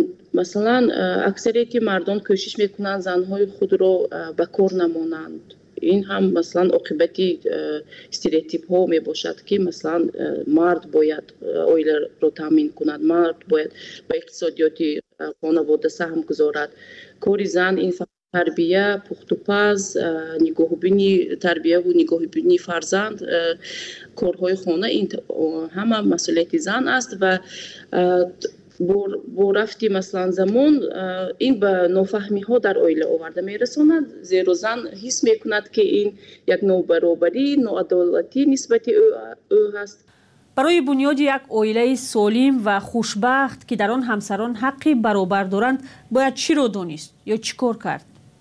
مثلا اکثریت مردم کوشش میکنند زنهای خود را به کار نمانند این هم مثلا عاقبتی استریوتیپ ها می باشد که مثلا مرد باید اویله رو تامین کند، مرد باید به اقتصادیات خانواده سهم گذارد. کاری زن این تربیه، پخت و پز، نگاه بینی تربیه و نگاه بینی فرزند، کارهای خانه این همه مسئولیت زن است و با رفتی مثلا زمان این به نافهمی ها در عائله آورده می رساند، زیرا زن حس می کند که این یک نابرابری، ناعدالتی نسبت او هست. برای بنیاد یک عائله سالم و خوشبخت که در آن همسران حقی برابر دارند باید چی رو دانست یا چی کار کرد؟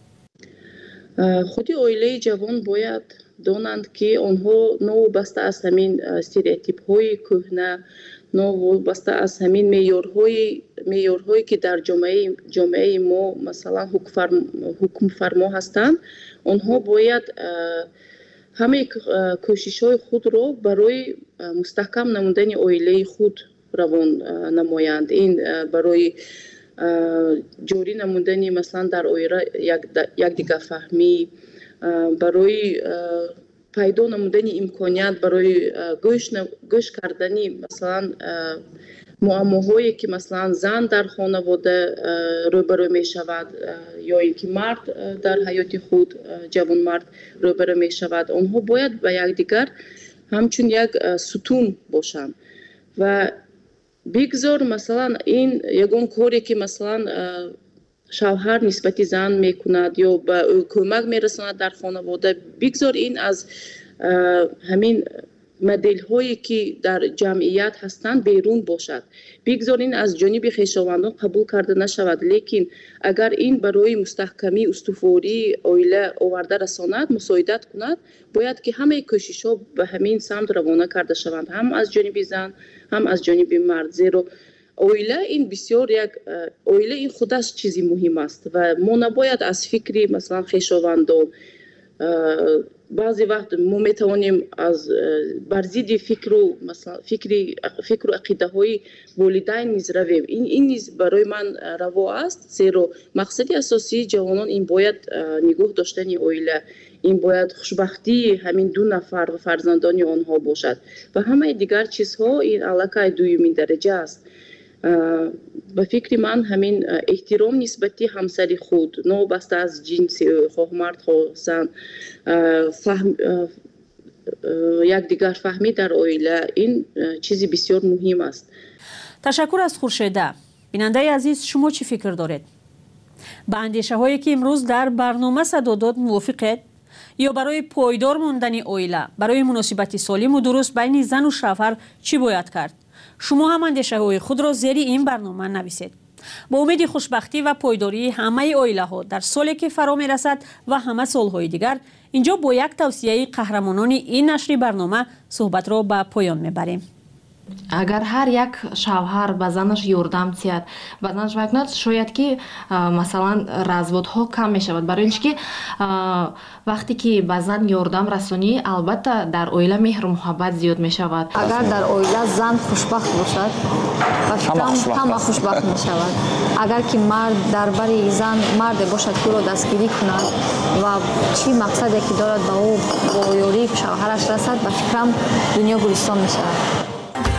خودی عائله جوان باید دانند که آنها نوابسته از همین استریوتیپ های کهنه، نوابسته از همین معیارهای معیارهایی که در جامعه جامعه ما مثلا حکم فرما هستند، آنها باید همه کوشش های خود را برای مستحکم نمودن عائله خود روان نمایند. این برای جوری نمودن مثلا در عائله یک دیگر فهمی، برای پیدا نمودن امکانیت برای گوش گوش کردنی مثلا معماهایی که مثلا زن در خانواده روبرو می شود یا اینکه مرد در حیات خود جوان مرد روبرو می شود، آنها باید به یکدیگر همچون یک ستون باشند و بگذار مثلا این یگان کاری که مثلا شوهر نسبت زن میکند یا به او کمک میرساند در خانواده، بگذار این از همین مدل هایی که در جمعیت هستند بیرون باشد، بگذار این از جانب خویشاوندان قبول کرده نشود، لیکن اگر این برای مستحکمی استواری عائله آورده رساند، مساعدت کند، باید که همه کوشش ها به همین سمت روانه کرده شوند، هم از جانب زن هم از جانب مرد، زیرا عائله این بسیار یک عائله این خودش چیزی مهم است و ما نباید از فکری مثلا خویشاوندان بعضی وقت ما میتوانیم از برزید فکر و مثلا فکری فکر و عقیده های والدین نیز رویم. این این نیز برای من روا است، زیرا مقصد اساسی جوانان این باید نگاه داشتن عائله، این باید خوشبختی همین دو نفر و فرزندان آنها باشد و همه دیگر چیزها این علاقه دومین درجه است. به فکر من همین احترام نسبتی همسری خود، نوبسته از جنس خواه مرد خواه زن، فهم یک دیگر فهمی در عائله، این چیزی بسیار مهم است. تشکر از خورشیده. بیننده عزیز، شما چی فکر دارید؟ با اندیشه هایی که امروز در برنامه صدا داد موافقید؟ یا برای پایدار موندن عائله، برای مناسبت سالم و درست بین زن و شوهر چی باید کرد؟ شما هم اندیشه های خود را زیر این برنامه نویسید. با امید خوشبختی و پایداری همه عائله ها در سالی که فرا می رسد و همه سالهای دیگر، اینجا با یک توصیه قهرمانان این نشر برنامه صحبت را به پایان می بریم. اگر هر یک شوهر به زنش یاردم تید به زنش وکند، شاید که مثلا разводها کم می شود، برای اینکه وقتی که به زن یاردم رسانی البته در عائله مهر و محبت زیاد می شود. اگر در عائله زن خوشبخت باشد همه خوشبخت می شود. اگر که مرد درباره زن مرد باشد که او را دستگیری کند و چی مقصدی که دارد به او با یاری شوهرش رسد، به فکرم دنیا گلستان می شود.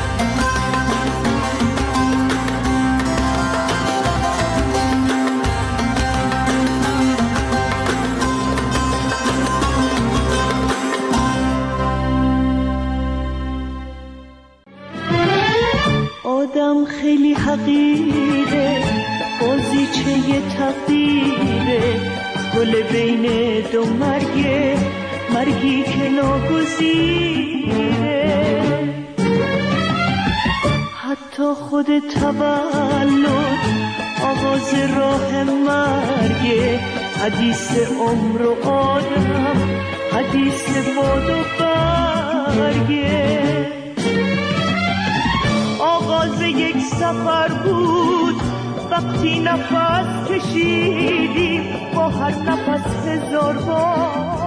آدم خیلی حقیره، بازیچه تقدیره، گل بین دو مرگه، مرگی که ناگزیره. حتی خود تولد آغاز راه مرگه، حدیث عمر و آدم، حدیث باد و برگه. آغاز یک سفر بود وقتی نفس کشیدیم، با هر نفس هزار بار